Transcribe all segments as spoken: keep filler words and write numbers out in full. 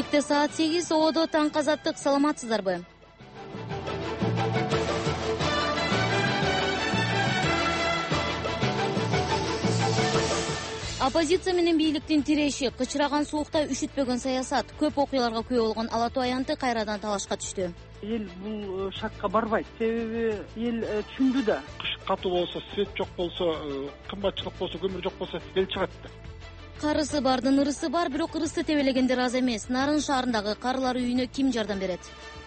Эфирде саат сегиз, Одо таңкы азаттык. Саламатсыздарбы? Оппозиция менен бийликтин тиреши, кычыраган суукта үшүтпөгөн саясат, көп окуяларга күбө болгон Ала Тоо аянты кайрадан талашка түштү. Эл бул шартка барбайт. Себеби эл түшүндү да. Кыш катуу болсо, свет жок болсо, кымбатчылык болсо, көмүр жок болсо, эл чыгат да. Карысы бардын ырысы бар, бирок ырысты тебелегендер аз эмес. Нарын шаарындагы карылар үйүнө ким жардам берет?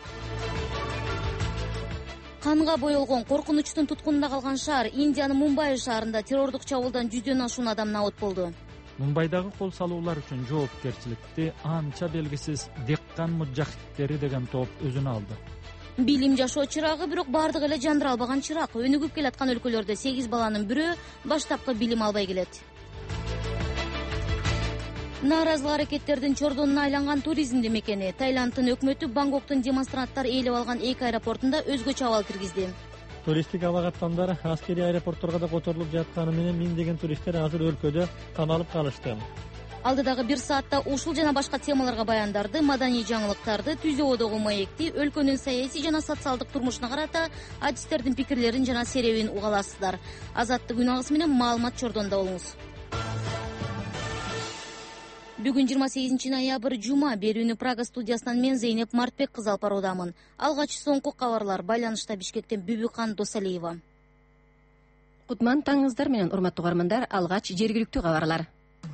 Канга боелгон, коркунучтун туткунунда калган шаар, Индиянын Мумбай шаарында террордук чабуулдан жүздөн ашуун адам набыт болду. Мумбайдагы кол салуулар үчүн жоопкерчиликти анча белгисиз деккан муджахиттери деген топ өзүнө алды. Билим жашоо чырагы, бирок бардыгы эле жандыра албаган чырак. Өнүгүп келаткан өлкөлөрдө сегиз баланын бирөө баштапкы билим албай келет. Нааразылык аракеттердин чордонуна айланган туризмдин мекени. Таиланддын өкмөтү Бангкоктун демонстранттар ээлеп алган эки аэропортунда өзгөчө абал киргизди. Туристтик абагаттандар аскерий аэропортторго да которулуп жатканы менен миңдеген туристтер азыр өлкөдө камалып калышты. Алдыдагы бир саатта ушул жана башка темаларга баяндарды, маданий жаңылыктарды, Түзүү Одогу маекти, өлкөнүн саясий жана социалдык турмушуна карата адистердин пикирлерин жана серебин угаласыздар. Азаттык күн агысы менен маалымат чордонда болуңуз. Бүгүн жыйырма сегизинчи ноябрь жума. Берүүнү Прага студиясынан мен Зейнеп Мартбек кызы алып баруудамын. Алгач соңку кабарлар. Байланышта Бишкектен Бүбүкан Досалиева. Кутман таңыңыздар менен урматтуу угармандар. Алгач жергиликтүү кабарлар.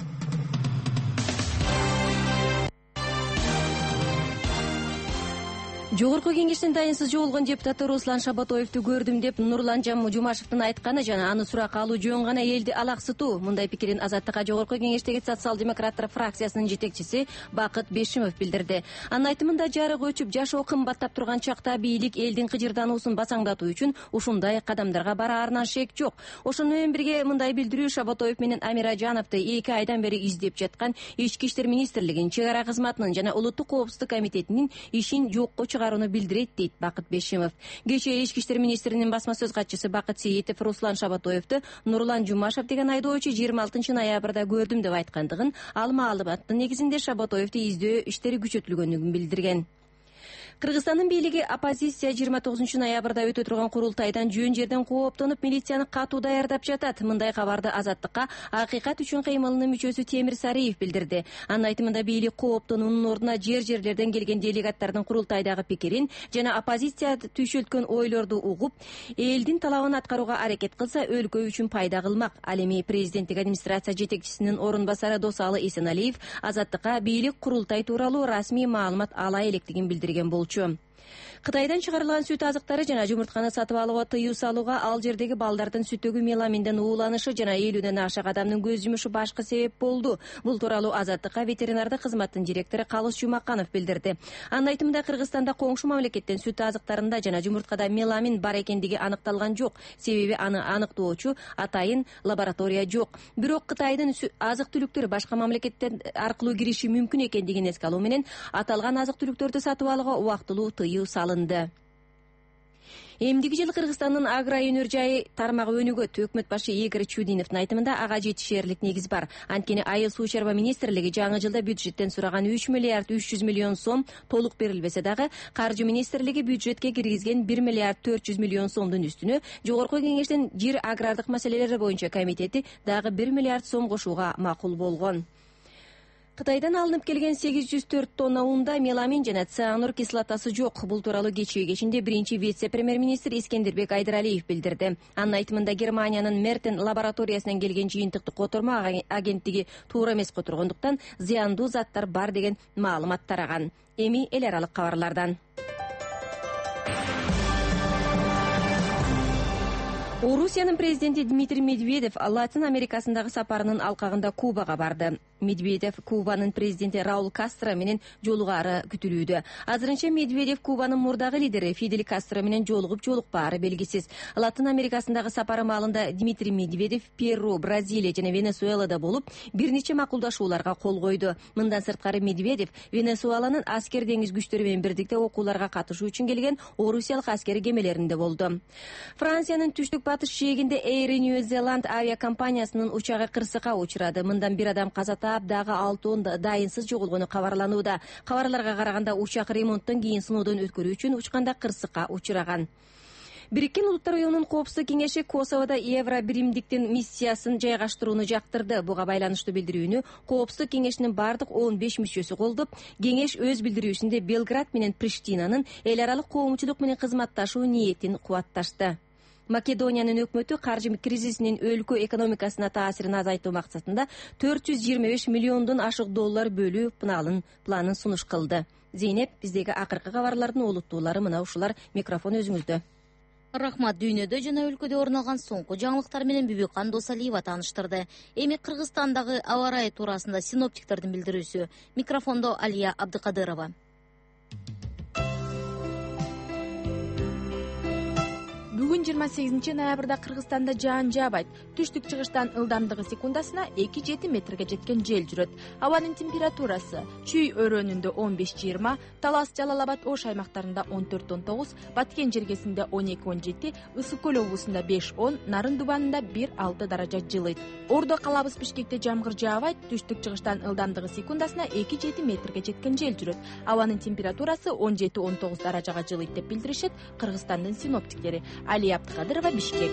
Жогорку кеңештин дайынсыз жоолгон депутаты Руслан Шабатоевду көрдүм деп Нурлан Жумашевдин айтканы жана аны сурак алуу жөн гана элди алаксытуу. Мындай пикирин Азаттыкка Жогорку кеңештеги социал-демократтар фракциясынын жетекчиси Бакыт Бешимов билдирди. Анын айтымында жарык өчүп жашоо кымбаттап турган чакта бийлик элдин кыжырдануусун басаңдатуу үчүн ушундай кадамдарга бараарынан шек жок. Ошону менен бирге мындай билдирүү Шабатоев менен Амира Жановду эки айдан бери издеп жаткан Ички иштер министрлигинин, чек ара кызматынын жана улуттук коопсуздук комитетинин ишин жокко чыгарууну билдирет дейт Бакыт Бешимов. Кечээ Ички иштер министринин басма сөз катчысы Бакыт Сейитов Руслан Шабатоевду Нурлан Жумашев деген айдоочу жыйырма алтынчы ноябрда көрдүм деп айткандыгын, ал маалыматтын негизинде Шабатоевду издөө иштери күчөтүлгөнүгүн билдирген. Кыргызстандын бийлиги оппозиция жыйырма тогузунчу ноябрда өтө турган курултайдан жөн жерден кооптонуп, милицияны катуу даярдап жатат. Мындай кабарды Азаттыкка Акыйкат үчүн кыймылынын мүчөсү Темир Сариев билдирди. Анын айтымында бийлик кооптонуунун ордуна жер-жерлерден келген делегаттардын курултайдагы пикирин жана оппозиция түйшөлткөн ойлорду угуп, элдин талабын аткарууга аракет кылса, өлкө үчүн пайда кылмак. Ал эми президенттик администрация жетекчисинин орун басары Досалы Эсеналиев Азаттыкка бийлик курултай тууралуу расмий маалымат ала электигин билдирген болчу. Кытайдан чыгарылган сүт азыктары жана жумуртканы сатып алууга тыюу салууга ал жердеги балдардын сүттөгү меламинден ууланышы жана элүүдөн ашык адамдын көз жумушу башкы себеп болду. Бул тууралуу Азаттыкка ветеринардык кызматтын директору Калыс Жумаканов билдирди. Анын айтымында Кыргызстанда коңшу мамлекеттен сүт азыктарында жана жумурткада меламин бар экендиги аныкталган жок. Себеби аны аныктоочу атайын лаборатория жок. Бирок Кытайдын азык-түлүктөр башка мамлекеттер аркылуу кириши мүмкүн экендигин эске алуу менен аталган азык-түлүктөрдү сатып алууга убактылуу тыюу салынды. Эмдиги жыл Кыргызстандын агро-өнөр жайы тармагы өнүгөт. Өкмөт башы Игорь Чудиновдун айтымында ага жетишерлик негиз бар. Анткени Айыл суу чарба министрлиги жаңы жылда бюджеттен сураган үч миллиард үч жүз миллион сом толук берилбесе дагы, каржы министрлиги бюджетке киргизген бир миллиард төрт жүз миллион сомдун үстүнө Жогорку кеңештин жер агрардык маселелери боюнча комитети дагы бир миллиард сом кошууга макул болгон. Кытайдан алынып келген сегиз жүз төрт тонна унда меламин жана цианур кислотасы жок. Бул тууралуу кечээ кечинде биринчи вице-премьер-министр Искендербек Айдаралиев билдирди. Анын айтымында Германиянын Мертен лабораториясынан келген жыйынтыкты котормо агенттиги туура эмес которгондуктан зыяндуу заттар бар деген маалымат тараган. Эми эл аралык кабарлардан. Орусиянын президенти Дмитрий Медведев Латин Америкасындагы сапарынын алкагында Кубага барды. Медведев Кубанын президенти Раул Кастро менен жолугаары күтүлүүдө. Азырынча Медведев Кубанын мурдагы лидери Фидель Кастро менен жолугуп жолукпаары белгисиз. Латин Америкасындагы сапары маалында Дмитрий Медведев Перу, Бразилия жана Венесуэлада болуп, бир нече макулдашууларга кол койду. Мындан сырткары Медведев Венесуэланын аскер деңиз күчтөрү менен бирдикте окууларга катышуу үчүн келген орусиялык аскер кемелеринде болду. Франциянын түштүк батыш жээгинде Air New Zealand авиакомпаниясынын учагы кырсыкка учурады. Мындан бир адам каза таап, дагы алтыон дайынсыз жоголгону кабарланууда. Кабарларга караганда учак ремонттон кийин сыноодон өткөрүү үчүн учканда кырсыкка учураган. Бириккен Улуттар уюмунун коопсуздук кеңеши Косоводо Евро биримдиктин миссиясын жайгаштырууну жактырды. Буга байланыштуу билдирүүнү коопсуздук кеңешинин бардык он беш мүчөсү колдоп, кеңеш өз билдирүүсүндө Белград менен Приштинанын эл аралык коомчулук менен кызматташуу ниетин кубатташты. Македониянын өкмөтү каржы кризисинин өлкө экономикасына таасирин азайтуу максатында төрт жүз жыйырма беш миллиондон ашык доллар бөлүү планын планын сунуш кылды. Зейнеп, биздеги акыркы кабарлардын олуттуулары мына ушулар. Микрофон өзүңүздө. Рахмат. Дүйнөдө жана өлкөдө орун алган соңку жаңылыктар менен Бүбүкан Досалиева тааныштырды. Эми Кыргызстандагы аба ырайы туурасында синоптиктердин билдирүүсү. Микрофондо Алия Абдыкадырова. Бүгүн жыйырма сегизинчи ноябрда Кыргызстанда жаан жаабайт. Түштүк чыгыштан ылдамдыгы секундасына эки жети метрге жеткен жел жүрөт. Абанын температурасы Чүй өрөөнүндө он беш жыйырма, Талас, Жалал Абад, Ош аймактарында он төрт он тогуз, Баткен жергесинде он эки он жети, Ысык көл облусунда беш он, Нарын Дубанында бир алты даража жылыйт. Ордо калабыз Бишкекте жамгыр жаабайт. Түштүк чыгыштан ылдамдыгы секундасына эки жети метрге жеткен жел жүрөт. Абанын температурасы он жети он тогуз даражага жылыйт деп билдиришет Кыргызстандын синоптиктери. Алия Абдыкадырова, Бишкек.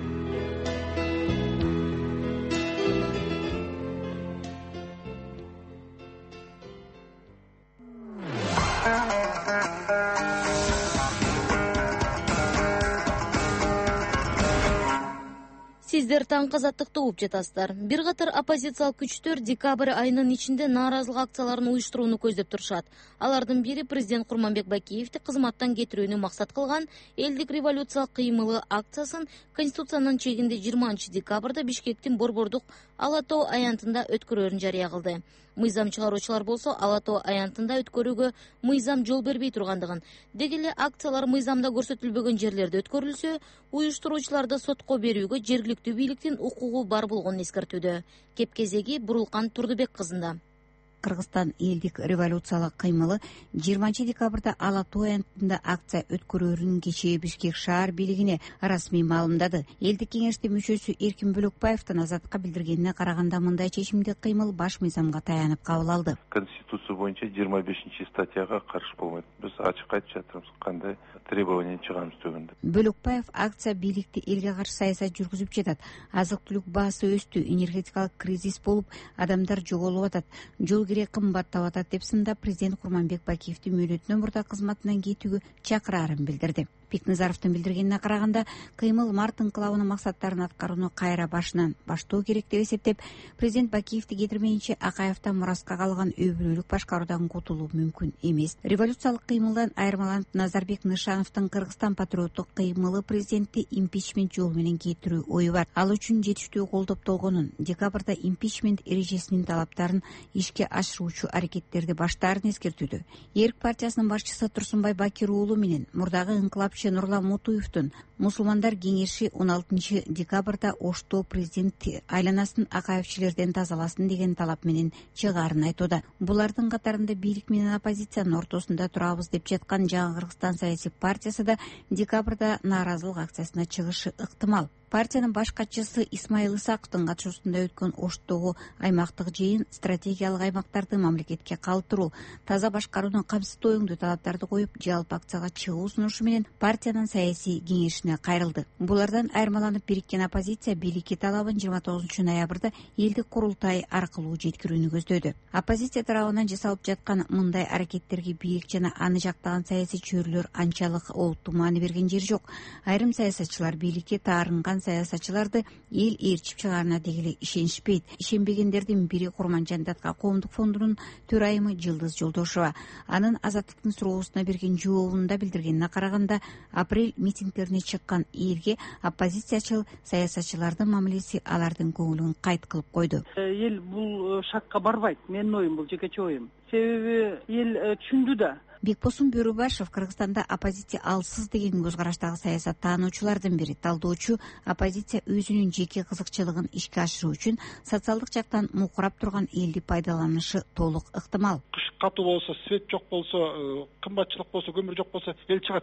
Сиздер таңкы азаттыкты угуп жатасыздар. Бир катар оппозициялык күчтөр декабрь айынын ичинде нааразылык акцияларын уюштурууну көздөп турушат. Алардын бири президент Курманбек Бакиевди кызматтан кетирүүнү максат кылган элдик революциялык кыймылы акциясын Конституциянын чегинде жыйырманчы декабрда Бишкектин Борбордук Ала Тоо аянтында өткөрөөрүн жарыя кылды. Мыйзам чыгаруучулар болсо Ала Тоо аянтында өткөрүүгө мыйзам жол бербей тургандыгын, деги эле акциялар мыйзамда көрсөтүлбөгөн жерлерде өткөрүлсө, уюштуруучуларды сотко берүүгө жергиликтүү бийликтин укугу бар болгонун эскертүүдө. Кеп-кезеги Бурулкан Турдубек кызында. Кыргызстан элдик революциялык кыймылы жыйырманчы декабрда Ала Тоо аянтында акция өткөрөөрүн кечээ Бишкек шаар бийлигине расмий маалымдады. Элдик кеңештин мүчөсү Эркин Бөлөкбаевдин Азаттыкка билдиргенине караганда мындай чечимди кыймыл баш мыйзамга таянып кабыл алды. Конституция боюнча жыйырма бешинчи статьяга каршы болбойт. Биз ачык айтып жатырбыз кандай требование чыгарабыз дегенде. Бөлөкбаев акция бийликти элге каршы саясат жүргүзүп жатат. Азык-түлүк баасы өстү, энергетикалык кризис болуп, адамдар жоголуп атат. Жол кымбаттап атат деп сында президент Курманбек Бакиевди мөөнөтүнөн мурда кызматынан кетүүгө чакыраарын билдирди. Бекназаровдун билдиргенине караганда, кыймыл март инкылабынын максаттарын аткарууну кайра башынан баштоо керек деп эсептеп, президент Бакиевди кетирмейинче Акаевден мураска калган үй бүлөлүк башкаруудан кутулуу мүмкүн эмес. Революциялык кыймылдан айырмаланып, Назарбек Нышановдун Кыргызстан патриоттук кыймылы президентти импичмент жолу менен кетирүү ою бар. Ал үчүн жетиштүү колдоптолгонун, декабрда импичмент эрежесинин талаптарын ишке ашыруучу аракеттерди баштаарын эскертүүдө. Эрк партиясынын башчысы Турсунбай Бакир уулу менен мурдагы инкылапчы Нурлан Мутуевдун Мусулмандар кеңеши он алтынчы декабрда Ошто президент айланасын Акаевчилерден тазаласын деген талап менен чыгаарын айтууда. Булардын катарында бийлик менен оппозициянын ортосунда турабыз деп жаткан Жаңы Кыргызстан саясий партиясы да декабрда нааразылык акциясына чыгышы ыктымал. Партиянын баш катчысы Исмаил Исаковдун катышуусунда өткөн Оштогу аймактык жыйын стратегиялык аймактарды мамлекетке калтыруу, таза башкарууну камсыздоо өңдүү талаптарды коюп, жалпы акцияга чыгуу сунушу менен партиянын саясий кеңешине кайрылды. Булардан айырмаланып, бириккен оппозиция бийликке талабын жыйырма тогузунчу ноябрда элдик курултай аркылуу жеткирүүнү көздөдү. Оппозиция тарабынан жасалып жаткан мындай аракеттерге бийлик жана аны жактаган саясий чөйрөлөр анчалык олуттуу маани берген жери жок. Айрым саясатчылар бийликке таарынган саясатчыларды эл ээрчип чыгаарына дегеле ишенишпейт. Ишенбегендердин бири Курманжан Датка коомдук фондунун төрайымы Жылдыз Жолдошова. Анын Азаттыктын суроосуна берген жообунда билдиргенине караганда, апрель митингдерине чыккан элге оппозициячыл саясатчылардын мамилеси алардын көңүлүн кайт кылып койду. Эл бул шакка барбайт. Менин оюм, бул жекече оюм. Себеби эл түшүндү да. Бекбосун Бөрүбашев Кыргызстанда оппозиция алсыз деген көз караштагы саясат таануучулардын бири. Талдоочу оппозиция өзүнүн жеке кызыкчылыгын ишке ашыруу үчүн социалдык жактан мукурап турган элди пайдаланышы толук ыктымал. Кыш катуу болсо, свет жок болсо, кымбатчылык болсо, көмүр жок болсо эл чыгат да.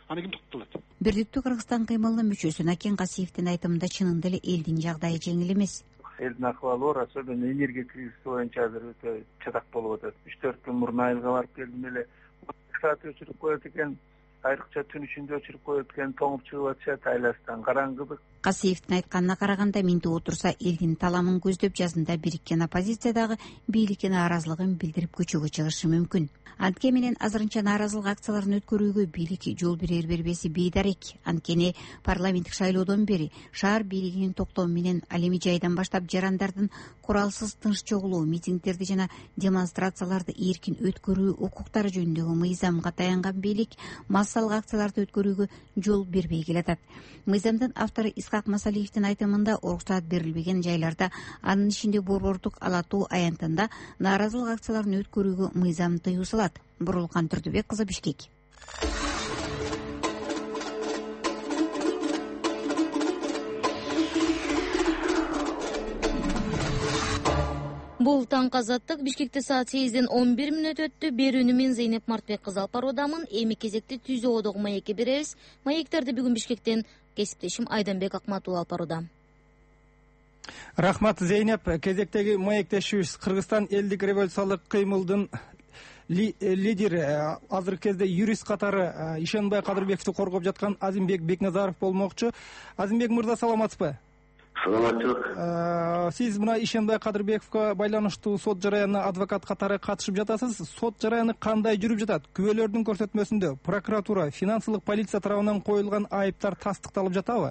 аны ким токтотот? Бирдиктүү Кыргызстан кыймылынын мүчөсү Накен Касиевдин айтымында чынында эле элдин жагдайы жеңил эмес. Элдин акыбалы оор, особенно энергия кризиси боюнча азыр өтө чатак болуп атат. үч төрт күн мурун айылга барып келдим эле. Саат өчүрүп коет экен, айрыкча түн ичинде өчүрүп коет экен, тоңуп чыгып атышат айластан, караңгылык. Касиевдин айтканына караганда, минтип отурса элдин таламын көздөп жазында бириккен оппозициядагы бийликке нааразылыгын билдирип көчөгө чыгышы мүмкүн. Антке менен азырынча нааразылык акцияларын өткөрүүгө бийлик жол берер бербеси бейдарек. Анткени парламенттик шайлоодон бери шаар бийлигинин токтому менен ал эми жайдан баштап жарандардын куралсыз тынч чогулуу, митингдерди жана демонстрацияларды эркин өткөрүү укуктары жөнүндөгү мыйзамга таянган бийлик массалык акцияларды өткөрүүгө жол бербей келатат. Мыйзамдын автору Исхак Масалиевдин айтымында, уруксаат берилбеген жайларда, анын ичинде Борбордук Ала Тоо аянтында нааразылык акцияларын өткөрүүгө мыйзам тыюу салат. Бурулкан Турдубек кызы, Бишкек. Бул таң азаттык. Бишкекте саат сегизден он бир мүнөт өттү. Берүүнү мен Зейнеп Мартбек кызы алып баруудамын. Эми кезекти Түзө одогу маекке беребиз. Маектерди бүгүн Бишкектен кесиптешим Айданбек Акматулла алып барууда. Рахмат, Зейнеп. Кезектеги маектешибиз Кыргызстан элдик революциялык кыймылдын лидери, азыркы кезде юрист катары Ишенбай Кадырбековду коргоп жаткан Азимбек Бекназаров болмокчу. Азимбек мырза, саламатсызбы? Саламатчылык. Сиз мына Ишенбай Кадырбековго байланыштуу сот жараянына адвокат катары катышып жатасыз. Сот жараяны кандай жүрүп жатат? Күбөлөрдүн көрсөтмөсүндө прокуратура, финансылык полиция тарабынан коюлган айыптар тастыкталып жатабы?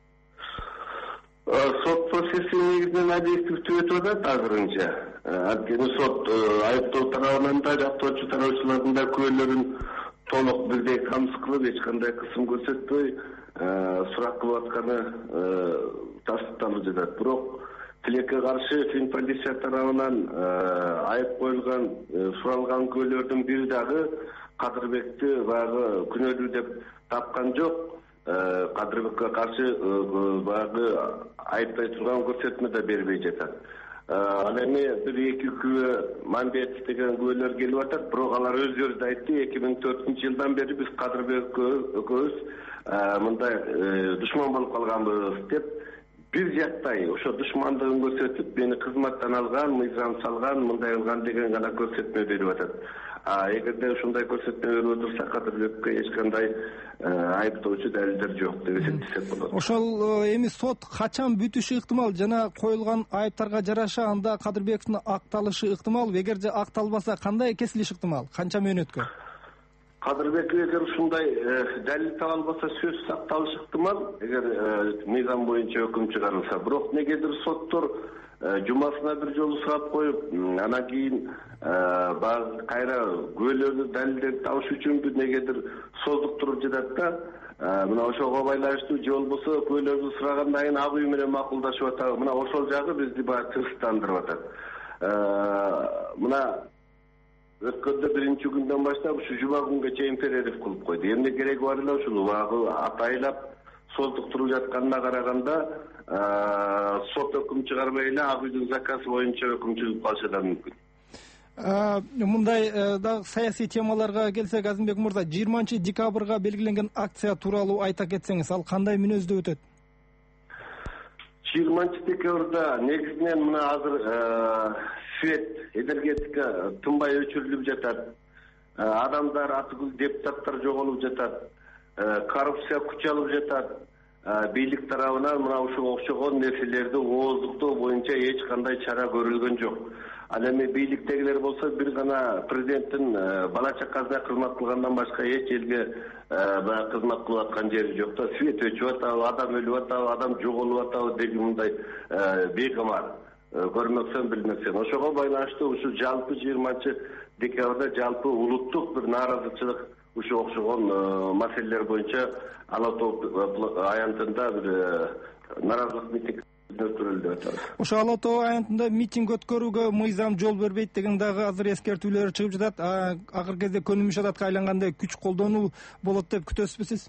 Сот процесси негизинен объективдүү өтүп атат азырынча. Анткени сот айыптоо тарабынан да, жактоочу тараачылардын да күбөлөрүн толук бирдей камсыз кылып, эч кандай кысым көрсөтпөй сурак кылып атканы тастыкталып жатат. Бирок тилекке каршы финполиция тарабынан айып коюлган, суралган күбөлөрдүн бири дагы Кадырбекти баягы күнөөлүү деп тапкан жок. Кадырбекке каршы баягы айыптай турган көрсөтмө да бербей жатат. Ал эми бир эки күбө Мамбетов деген күбөлөр келип атат, бирок алар өздөрү да айтты, эки миң төртүнчү жылдан бери биз Кадырбек экөөбүз мындай душман болуп калганбыз деп бир жактай ошо душмандыгын көрсөтүп, мени кызматтан алган, мыйзам салган, мындай кылган деген гана көрсөтмө берип атат. А эгерде ушундай көрсөтмө берип отурса, Кадырбекке эч кандай айыптоочу далилдер жок деп эсептесек болот. Ошол эми сот качан бүтүшү ыктымал жана коюлган айыптарга жараша анда Кадырбековдун акталышы ыктымал, эгерде акталбаса кандай кесилиш ыктымал, канча мөөнөткө? Кадырбек эгер ушундай далил таба албаса сөзсүз акталышы ыктымал, эгер мыйзам боюнча өкүм чыгарылса. Бирок негедир соттор жумасына бир жолу сурап коюп, анан кийин баягы кайра күбөлөрдү далилдерди табыш үчүнбү негедир создуктуруп жатат да. Мына ошого байланыштуу же болбосо күбөлөрдү сурагандан кийин ак үй менен макулдашып атабы. Мына ошол жагы бизди баягы тынчтандырып атат. Мына өткөндө биринчи күндөн баштап ушу жума күнгө чейин перерыв кылып койду. Эмне кереги бар эле ушул убагы атайлап создуктуруп жатканына караганда сот өкүм чыгарбай эле ак үйдүн заказы боюнча өкүм чыгып калышы да мүмкүн. Мындай да саясий темаларга келсек, Азимбек мырза, жыйырманчы декабрга белгиленген акция тууралуу айта кетсеңиз, ал кандай мүнөздө өтөт? жыйырманчы декабрда негизинен мына азыр свет, энергетика тынбай өчүрүлүп жатат. Адамдар, атыгүл депутаттар жоголуп жатат. Коррупция күч алып жатат. Бийлик тарабынан мына ушуга окшогон нерселерди ооздуктоо боюнча эч кандай чара көрүлгөн жок. Ал эми бийликтегилер болсо бир гана президенттин бала чакасына кызмат кылгандан башка эч элге баягы кызмат кылып аткан жери жок да. Свет өчүп атабы, адам өлүп атабы, адам жоголуп атабы деген мындай бейкамар. Көрмөксөн билмексен. Ошого байланыштуу ушу жалпы жыйырманчы декабрда жалпы улуттук бир нааразычылык ушу окшогон маселелер боюнча Ала Тоо аянтында бир нааразылык митинг өткөрүлдү. Ошо Ала Тоо аянтында митинг өткөрүүгө мыйзам жол бербейт деген дагы азыр эскертүүлөр чыгып жатат. Акыркы кезде көнүмүш адатка айлангандай күч колдонуу болот деп күтөсүзбү сиз?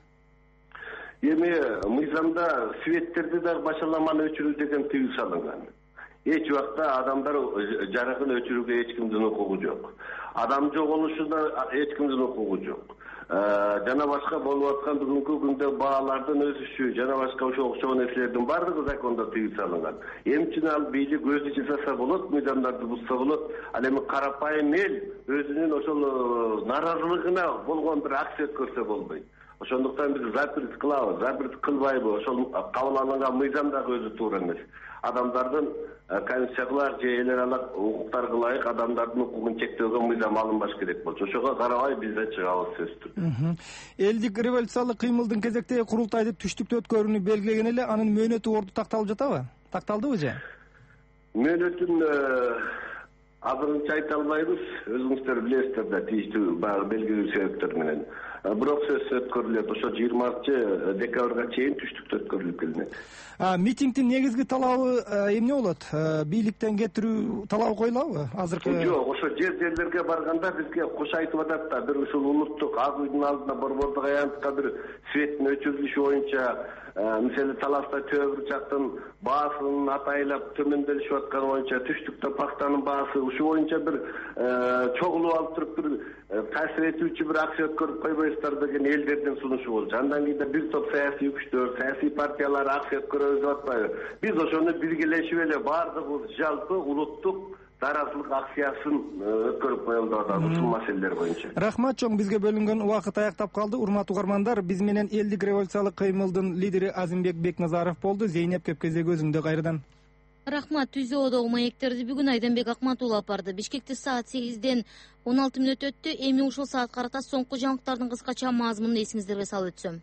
Эми мыйзамда светтерди дагы башаламаны өчүрүү деген тыюу салынган. Эч убакта адамдар жарыгын өчүрүүгө эч кимдин укугу жок. Адам жоголушуна эч кимдин укугу жок. жана башка болуп аткан бүгүнкү күндө баалардын өсүшү жана башка ошо окшогон нерселердин баардыгы закондо тыюу салынган. Эмчи ал бийлик өзү жасаса болот, мыйзамдарды бузса болот. Ал эми карапайым эл өзүнүн ошол нааразылыгына болгон бир акция өткөрсө болбойт. Ошондуктан биз запрет кылабыз, запрет кылбайбы, ошол кабыл алынган мыйзам дагы өзү туура эмес. Адамдардын конституциялык же эл аралык укуктарга ылайык адамдардын укугун чектөөгө мыйзам алынбаш керек болчу. Ошого карабай биз да чыгабыз сөзсүз түрдө. Элдик революциялык кыймылдын кезектеги курултайды түштүктө өткөрүүнү белгилеген эле анын мөөнөтү орду такталып жатабы? Такталдыбы же? Мөөнөтүн азырынча айта албайбыз. Өзүңүздөр билесиздер да тийиштүү баягы белгилүү себептер менен. Бирок сөз өткөрүлөт. Ошо жыйырманчы декабрга чейин түштүктө өткөрүлүп келинет. Митингдин негизги талабы эмне болот? Бийликтен кетирүү талабы коюлабы азыркы? Жок, ошо жер жерлерге барганда бизге кош айтып атат да, бир ушул улуттук ак үйдүн алдына борбордук аянтка бир светтин өчүрүлүшү боюнча, мисалы таласта төбүр жактын баасын атайлап төмөндөшүп атканы боюнча, түштүктө пахтанын баасы ушу боюнча бир чогулуп алып туруп бир таасир этүүчү бир акция өткөрүп койбойсуздар деген элдердин сунушу болчу. Андан кийин бир топ саясий күчтөр, саясий партиялар акция өткөрөбүз деп атпайбы? Биз ошону биргелешип эле баардыгыбыз жалпы улуттук даразылык акциясын өткөрүп коелу деп атабыз ушул маселелер боюнча. Рахмат чоң, бизге бөлүнгөн убакыт аяктап калды. Урматтуу угармандар, биз менен элдик революциялык кыймылдын лидери Азимбек Бекназаров болду. Зейнеп Кепкезек өзүңдө кайрадан. Рахмат. Түзөөдөгү маектерди бүгүн Айданбек Акматулов алып барды. Бишкекте саат сегизден он алты мүнөт өттү. Эми ушул саат карата соңку жаңылыктардын кыскача мазмунун эсиңиздерге салып өтсөм.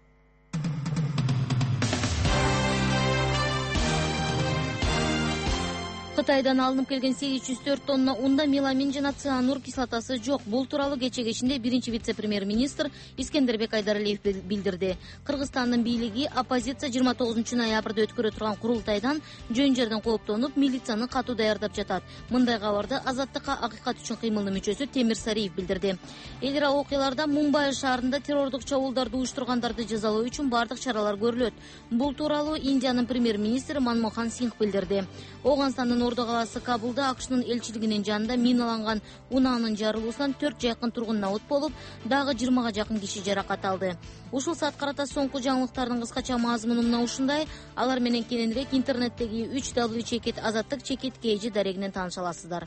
Кытайдан алынып келген сегиз жүз төрт тонна унда меламин жана цианур кислотасы жок. Бул тууралуу кече кечинде биринчи вице-премьер-министр Искендербек Айдаралиев билдирди. Кыргызстандын бийлиги оппозиция жыйырма тогузунчу ноябрда өткөрө турган курултайдан жөн жерден кооптонуп, милицияны катуу даярдап жатат. Мындай кабарды Азаттыкка Акыйкат үчүн кыймылдын мүчөсү Темир Сариев билдирди. Эл ара окуяларда Мумбай шаарында террордук чабуулдарды уюштургандарды жазалоо үчүн бардык чаралар көрүлөт. Бул тууралуу Индиянын премьер-министри Манмохан Сингх билдирди. Оганстандын Ордо калаасы Кабулда АКШнын элчилигинин жанында миналанган унаанын жарылуусунан төрт жакын тургун наут болуп, дагы жыйырмага жакын киши жаракат алды. Ушул саат карата соңку жаңылыктардын кыскача мазмуну мына ушундай. Алар менен кененирээк интернеттеги үч дабл ю чекит азаттык чекит kg дарегинен тааныша аласыздар.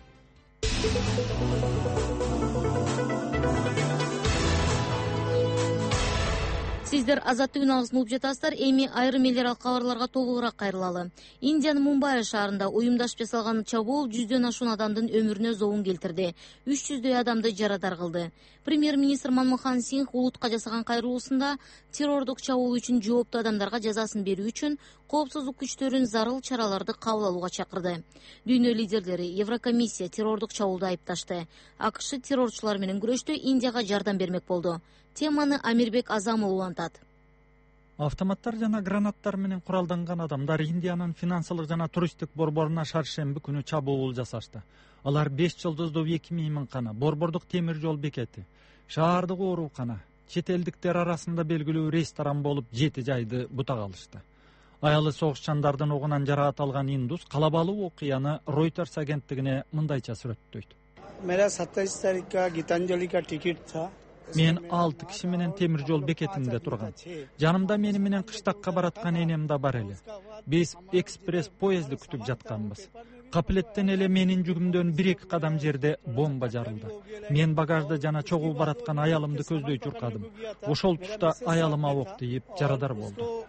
Сиздер Азаттык үн алгысын угуп жатасыздар. Эми айрым эл аралык кабарларга толугураак кайрылалы. Индиянын Мумбай шаарында уюмдашып жасалган чабуул жүздөн ашуун адамдын өмүрүнө зоун келтирди. үч жүздөй адамды жарадар кылды. Премьер-министр Манмохан Сингх улутка жасаган кайрылуусунда террордук чабуул үчүн жооптуу адамдарга жазасын берүү үчүн коопсуздук күчтөрүн зарыл чараларды кабыл алууга чакырды. Дүйнө лидерлери Еврокомиссия террордук чабуулду айыпташты. АКШ террорчулар менен күрөштө Индияга жардам бермек болду. Теманы Амирбек Азамов улантат. Автоматтар жана гранаттар менен куралданган адамдар Индиянын финансылык жана туристтик борборуна шаршемби күнү чабуул жасашты. Алар беш жылдыздуу эки мейманкана, борбордук темир жол бекети, шаардык оорукана, чет элдиктер арасында белгилүү ресторан болуп жети жайды бутак алышты. Аялы согушчандардын огунан жараат алган индус калабалуу окуяны Reuters агенттигине мындайча сүрөттөйт. Мера саттайш тарикка Гитанжалика тикет та. Мен алты киши менен темир жол бекетинде тургам. Жанымда мени менен кыштакка бараткан энем да бар эле. Биз экспресс поездди күтүп жатканбыз. Капилеттен эле менин жүгүмдөн бир эки кадам жерде бомба жарылды. Мен багажда жана чогуу бараткан аялымды көздөй чуркадым. Ошол тушта аялыма ок тийип жарадар болду.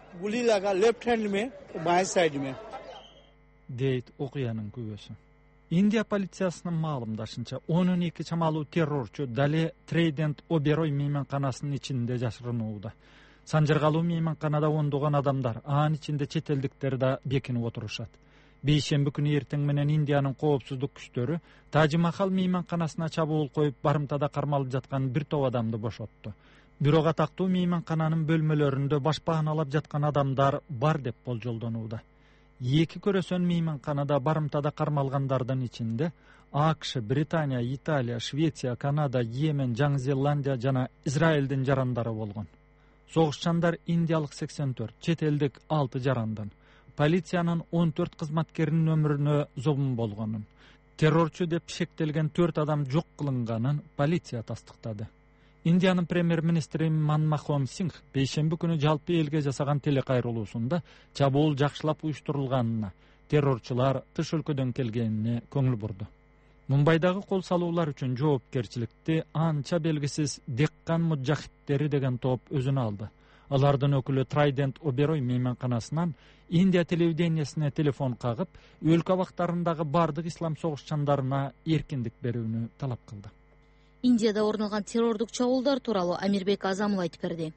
Дейт окуянын күбөсү. Индия полициясынын маалымдашынча он эки чамалуу террорчу Дале Трейдент Оберой мейманканасынын ичинде жашырынууда. Санжыргалуу мейманканада ондогон адамдар, анын ичинде чет элдиктер да бекинип отурушат. Бейшемби күнү эртең менен Индиянын коопсуздук күчтөрү Тажи-Махал мейманканасына чабуул коюп, барымтада кармалып жаткан бир топ адамды бошотту. Бирок атактуу мейманкананын бөлмөлөрүндө башпааналап жаткан адамдар бар деп болжолдонууда. Эки көрөсөн мейманканада барымтада кармалгандардын ичинде АКШ, Британия, Италия, Швеция, Канада, Йемен, Жаңы Зеландия жана Израилдин жарандары болгон. Согушчандар индиялык сексен төрт, чет элдик алты жарандан, полициянын он төрт кызматкеринин өмүрүнө зобун болгонун, террорчу деп шектелген төрт адам жок кылынганын полиция тастыктады. Индиянын премьер-министри Манмохан Сингх бейшемби күнү жалпы элге жасаган телекайрылуусунда чабуул жакшылап уюштурулганына, террорчулар тыш өлкөдөн келгенине көңүл бурду. Мумбайдагы кол салуулар үчүн жоопкерчиликти анча белгисиз Деккан муджахидтери деген топ өзүнө алды. Алардын өкүлү Trident Oberoi мейманканасынан Индия телевидениясына телефон кагып, өлкө абактарындагы бардык ислам согушчандарына эркиндик берүүнү талап кылды. Индияда орун алган террордук чабуулдар тууралуу Амирбек Азамов айтып берди.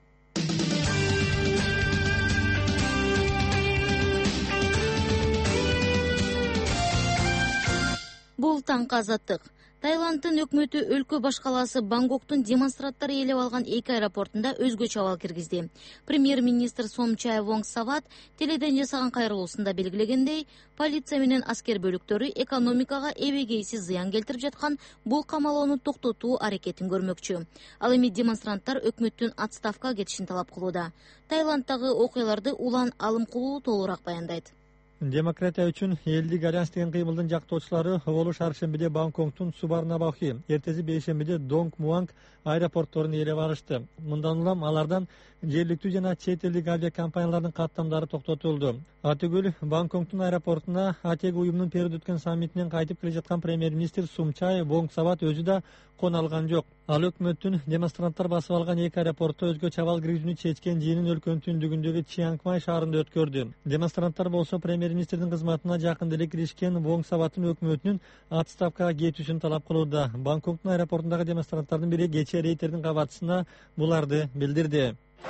Бул таңкы азаттык. Таиланддын өкмөтү өлкө баш калаасы Бангкоктун демонстранттар ээлеп алган эки аэропортунда өзгөчө абал киргизди. Премьер-министр Сомчай Вонгсават теледен жасаган кайрылуусунда белгилегендей, полиция менен аскер бөлүктөрү экономикага эбегейсиз зыян келтирип жаткан бул камалоону токтотуу аракетин көрмөкчү. Ал эми демонстранттар өкмөттүн отставкага кетишин талап кылууда. Таиланддагы окуяларды Улан Алымкулуу толугураак баяндайт. Демократия үчүн элдик альянс деген кыймылдын жактоочулары Болу шаршембиде Бангкоктун Субарнабахи, эртеси бейшембиде Донг Муанг аэропортторун ээлеп алышты. Мындан улам алардан жергиликтүү жана чет элдик авиакомпаниялардын каттамдары токтотулду. Атүгүл Бангкоктун аэропортуна АТЕГ уюмунун Перуде өткөн саммитинен кайтып келе жаткан премьер-министр Сумчай Вонгсават өзү да кона алган жок. Ал өкмөттүн демонстранттар басып алган эки аэропортто өзгөчө абал киргизүүнү чечкен жыйынын өлкөнүн түндүгүндөгү Чиангмай шаарында өткөрдү. Демонстранттар болсо премьер-министрдин кызматына жакында эле киришкен Вонгсаваттын өкмөтүнүн отставкага кетүүсүн талап кылууда. Бангкоктун аэропортундагы демонстранттардын бири кечээ рейтердин кабатчысына буларды билдирди.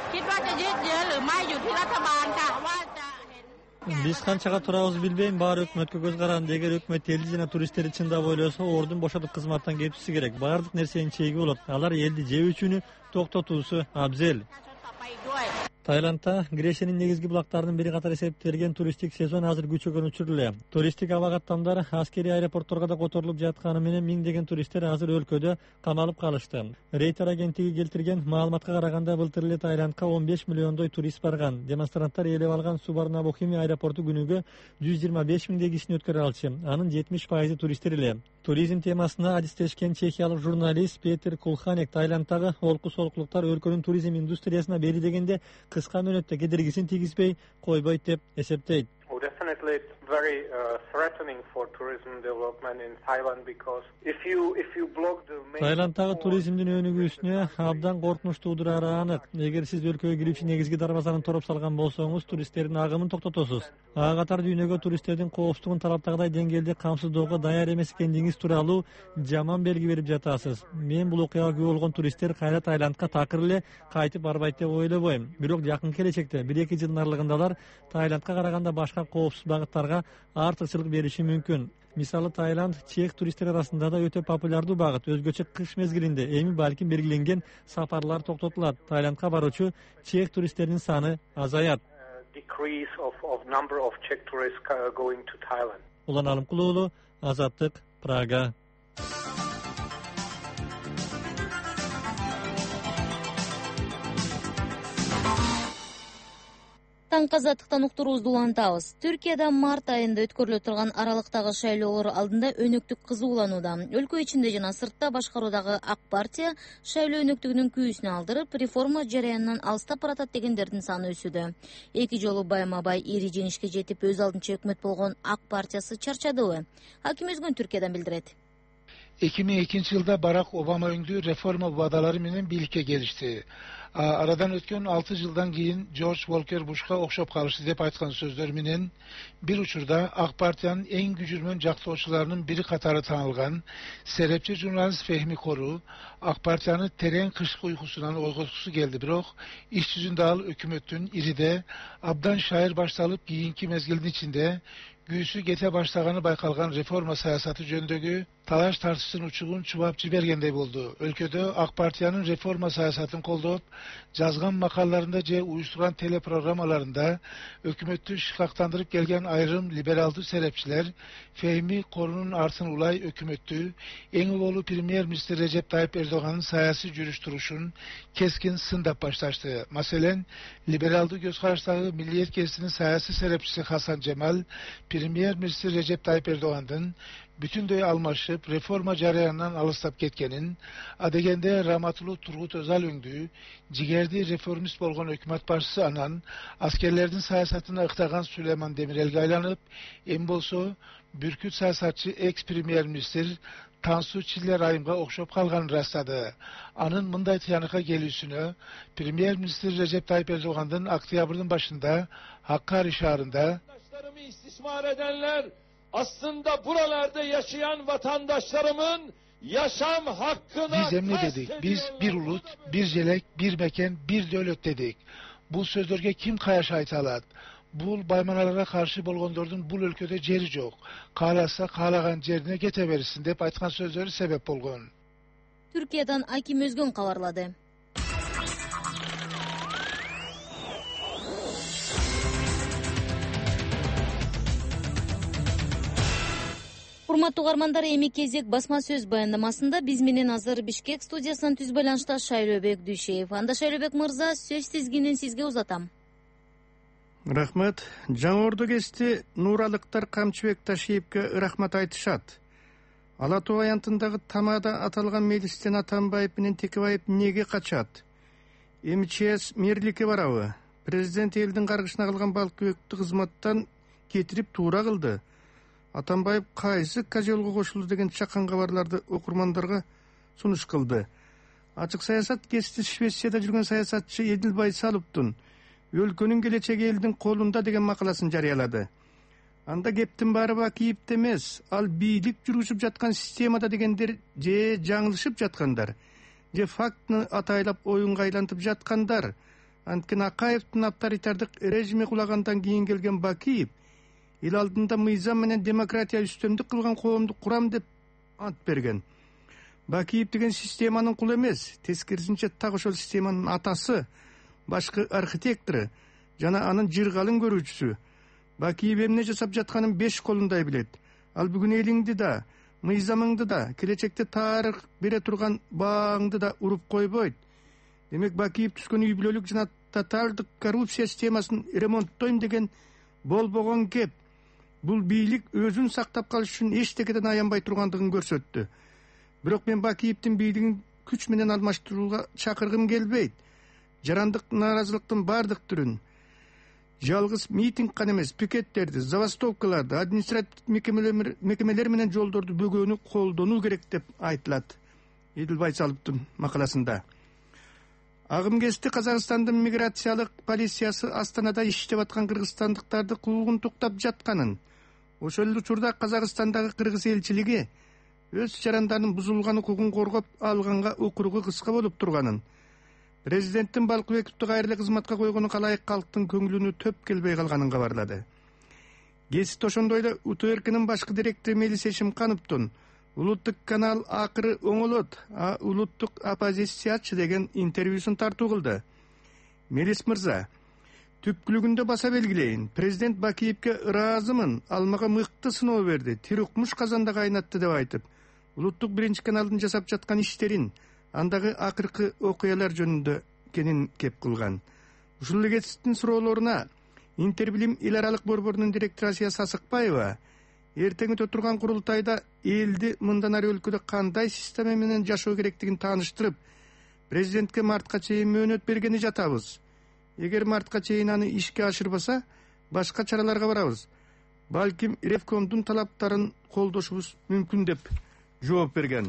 Биз канчага турабыз билбейм, баары өкмөткө көз каранды. Эгер өкмөт элди жана туристтерди чындап ойлосо, ордун бошотуп кызматтан кетүүсү керек. Баардык нерсенин чеги болот. Алар элди жебүүчүнү токтотуусу абзел. Таиландда Гречиянын негизги булактарынын бири катары эсептелген туристтик сезон азыр күчөгөн учур эле. Туристтик аба каттамдар аскерий аэропортторго да которулуп жатканы менен миңдеген туристтер азыр өлкөдө камалып калышты. Рейтер агенттиги келтирген маалыматка караганда былтыр эле Таиландка он беш миллиондой турист барган. Демонстранттар ээлеп алган Субарнабахи аэропорту күнүгө жүз жыйырма беш миңдей кишини өткөрө алчу. Анын жетимиш пайызы туристтер эле. Туризм темасына адистешкен чехиялык журналист Петер Кулханек Таиланддагы олку солкулуктар өлкөнүн туризм индустриясына бери дегенде кыска мөөнөттө кедергисин тийгизбей койбойт деп эсептейт. Таиланддагы туризмдин өнүгүүсүнө абдан коркунуч туудурары анык. Эгер сиз өлкөгө кирүүчү негизги дарбазаны тороп салган болсоңуз, туристтердин агымын токтотосуз. Ага катар дүйнөгө туристтердин коопсуздугун талаптагыдай деңгээлде камсыздоого даяр эмес экендигиңиз тууралуу жаман белги берип жатасыз. Мен бул окуяга күбө болгон туристтер кайра Таиландка такыр эле кайтып барбайт деп ойлобойм. Бирок жакын келечекте бир эки жылдын аралыгында алар Таиландка караганда башка коопсуз багыттарга артыкчылык бериши мүмкүн. Мисалы Таиланд чех туристтер арасында да өтө популярдуу багыт. Өзгөчө кыш мезгилинде эми балким белгиленген сапарлар токтотулат. Таиландка баруучу чех туристтердин саны азаят. Улан Алымкулуу, Азаттык, Прага. Таңкы азаттыктан уктуруубузду улантабыз. Түркияда март айында өткөрүлө турган аралыктагы шайлоолор алдында өнөктүк кызууланууда. Өлкө ичинде жана сыртта башкаруудагы ак партия шайлоо өнөктүгүнүн күйүүсүн алдырып, реформа жараянынан алыстап баратат дегендердин саны өсүүдө. Эки жолу байма-бай ири жеңишке жетип өз алдынча өкмөт болгон ак партиясы чарчадыбы? Хаким Өзгөн Түркиядан билдирет. эки миң экинчи жылда Барак Обама өңдүү реформа убадалары менен бийликке келишти. Арадан өткөн алты жылдан кийин Джордж Волкер Бушка окшоп калышты деп айткан сөздөр менен бир учурда ак партиянын эң күжүрмөн жактоочуларынын бири катары таанылган серепчи журналист Фехми Кору ак партияны терең кышкы уйкусунан ойготкусу келди. Бирок иш жүзүндө ал өкмөттүн ириде абдан шайыр башталып кийинки мезгилдин ичинде күйүүсү кете баштаганы байкалган реформа саясаты жөнүндөгү талаш тартыштын учугун чубап жибергендей болду. Өлкөдө ак партиянын реформа саясатын колдоп, жазган макалаларында же уюштурган телепрограммаларында өкмөттү шыкактандырып келген айрым либералдуу серепчилер Фехми Корунун артын улай өкмөттү эң улуу премьер-министр Режеп Тайып Эрдоганын саясий жүрүш турушун кескин сындап башташты. Маселен, либералдуу көз караштагы Миллиет кезитинин саясий серепчиси Хасан Жемал премьер-министр Режеп Тайып Эрдогандын бүтүндөй алмашып, реформа жараянынан алыстап кеткенин, адегенде Раматуллу Тургут Өзалөңдү, жигерди реформист болгон өкмөт башчысы анан аскерлердин саясатына ыктаган Сулейман Демирелге айланып, эми болсо бүркүт саясатчы экс-премьер-министр Тансу Чиллер айымга окшоп калганын ырастады. Анын мындай тыяныкка келүүсүнө премьер-министр Режеп Тайып Эрдогандын октябрдын башында Hakkari шаарында istismar edenler aslında buralarda yaşayan vatandaşlarımın yaşam hakkına Biz emne dedik. Biz bir ulut, bir jelek, bir meken, bir devlet dedik. Bu sözlerge kim kayaş aytalat? Bul baymanalara karşı bolgondordun bul ülkede jeri jok. Kalasa kalagan жерине kete verirsin dep aytkan sözleri sebep bolgon. Türkiye'den Akim Özgün kavarladı. Урматтуу угармандар, эми кезек басма сөз баяндамасында биз менен азыр Бишкек студиясынан түз байланышта Шайлообек Дүйшеев. Анда Шайлообек мырза, сөз тизгинин сизге узатам. Рахмат. Жаңы Ордо кести нуралыктар Камчыбек Ташиевке рахмат айтышат. Ала Тоо аянтындагы тамада аталган мелистен Атамбаев менен Текебаев неге качат? Эми ЧС мерликке барабы? Президент элдин каргышына кылган балкыбекти кызматтан кетирип туура кылды. Атамбаев кайсы кажолго кошулду деген чакан кабарларды окурмандарга сунуш кылды. Ачык саясат кести Швецияда жүргөн саясатчы Эдил Байсаловдун өлкөнүн келечеги элдин колунда деген макаласын жарыялады. Анда кептин баары Бакиевде эмес, ал бийлик жүргүзүп жаткан системада дегендер же жаңылышып жаткандар, же фактыны атайлап оюнга айлантып жаткандар. Анткени Акаевдин авторитардык режиме кулагандан кийин келген Бакиев эл алдында мыйзам менен демократия үстөмдүк кылган коомду курам деп ант берген. Бакиев деген системанын кулу эмес, тескерисинче так ошол системанын атасы, башкы архитектору жана анын жыргалын көрүүчүсү. Бакиев эмне жасап жатканын беш колундай билет. Ал бүгүн элиңди да, мыйзамыңды да, келечекте тарых бере турган бааңды да уруп койбойт. Демек Бакиев түшкөн үй бүлөлүк жана тоталдык коррупция системасын ремонттойм деген болбогон кеп. Бул бийлик өзүн сактап калыш үчүн эчтекеден аянбай тургандыгын көрсөттү. Бирок мен Бакиевдин бийлигин күч менен алмаштырууга чакыргым келбейт. Жарандык нааразылыктын бардык түрүн, жалгыз митинг гана эмес, пикеттерди, забастовкаларды, административдик мекемелер менен жолдорду бөгөөнү колдонуу керек деп айтылат Эдил Байсаловдун макаласында. Агым кести Казакстандын миграциялык полициясы Астанада иштеп аткан кыргызстандыктарды куугун туктап жатканын, ошол эле учурда Казакстандагы кыргыз элчилиги өз жарандарынын бузулган укугун коргоп алганга окуругу кыска болуп турганын, президенттин Балкыбековду кайра кызматка койгону калайык калктын көңүлүнө төп келбей калганын кабарлады. Кесип ошондой эле УТРКнын башкы директору Мелис Эшимкановдун улуттук канал акыры оңолот, а улуттук оппозициячы деген интервьюсун тартуу кылды. Мелис мырза, түпкүлүгүндө баса белгилейин, президент Бакиевке ыраазымын, ал мага мыкты сыноо берди, тирукмуш казанда кайнатты деп айтып, улуттук биринчи каналдын жасап жаткан иштерин, андагы акыркы окуялар жөнүндө кенин кеп кылган. Ушул эле кесиптин суроолоруна Интербилим эл аралык борборунун директору Асия Сасыкбаева эртең өтө турган курултайда элди мындан ары өлкөдө кандай система менен жашоо керектигин тааныштырып, президентке мартка чейин мөөнөт бергени жатабыз. Эгер мартка чейин аны ишке ашырбаса, башка чараларга барабыз. Балким Ревкомдун талаптарын колдошубуз мүмкүн деп жооп берген.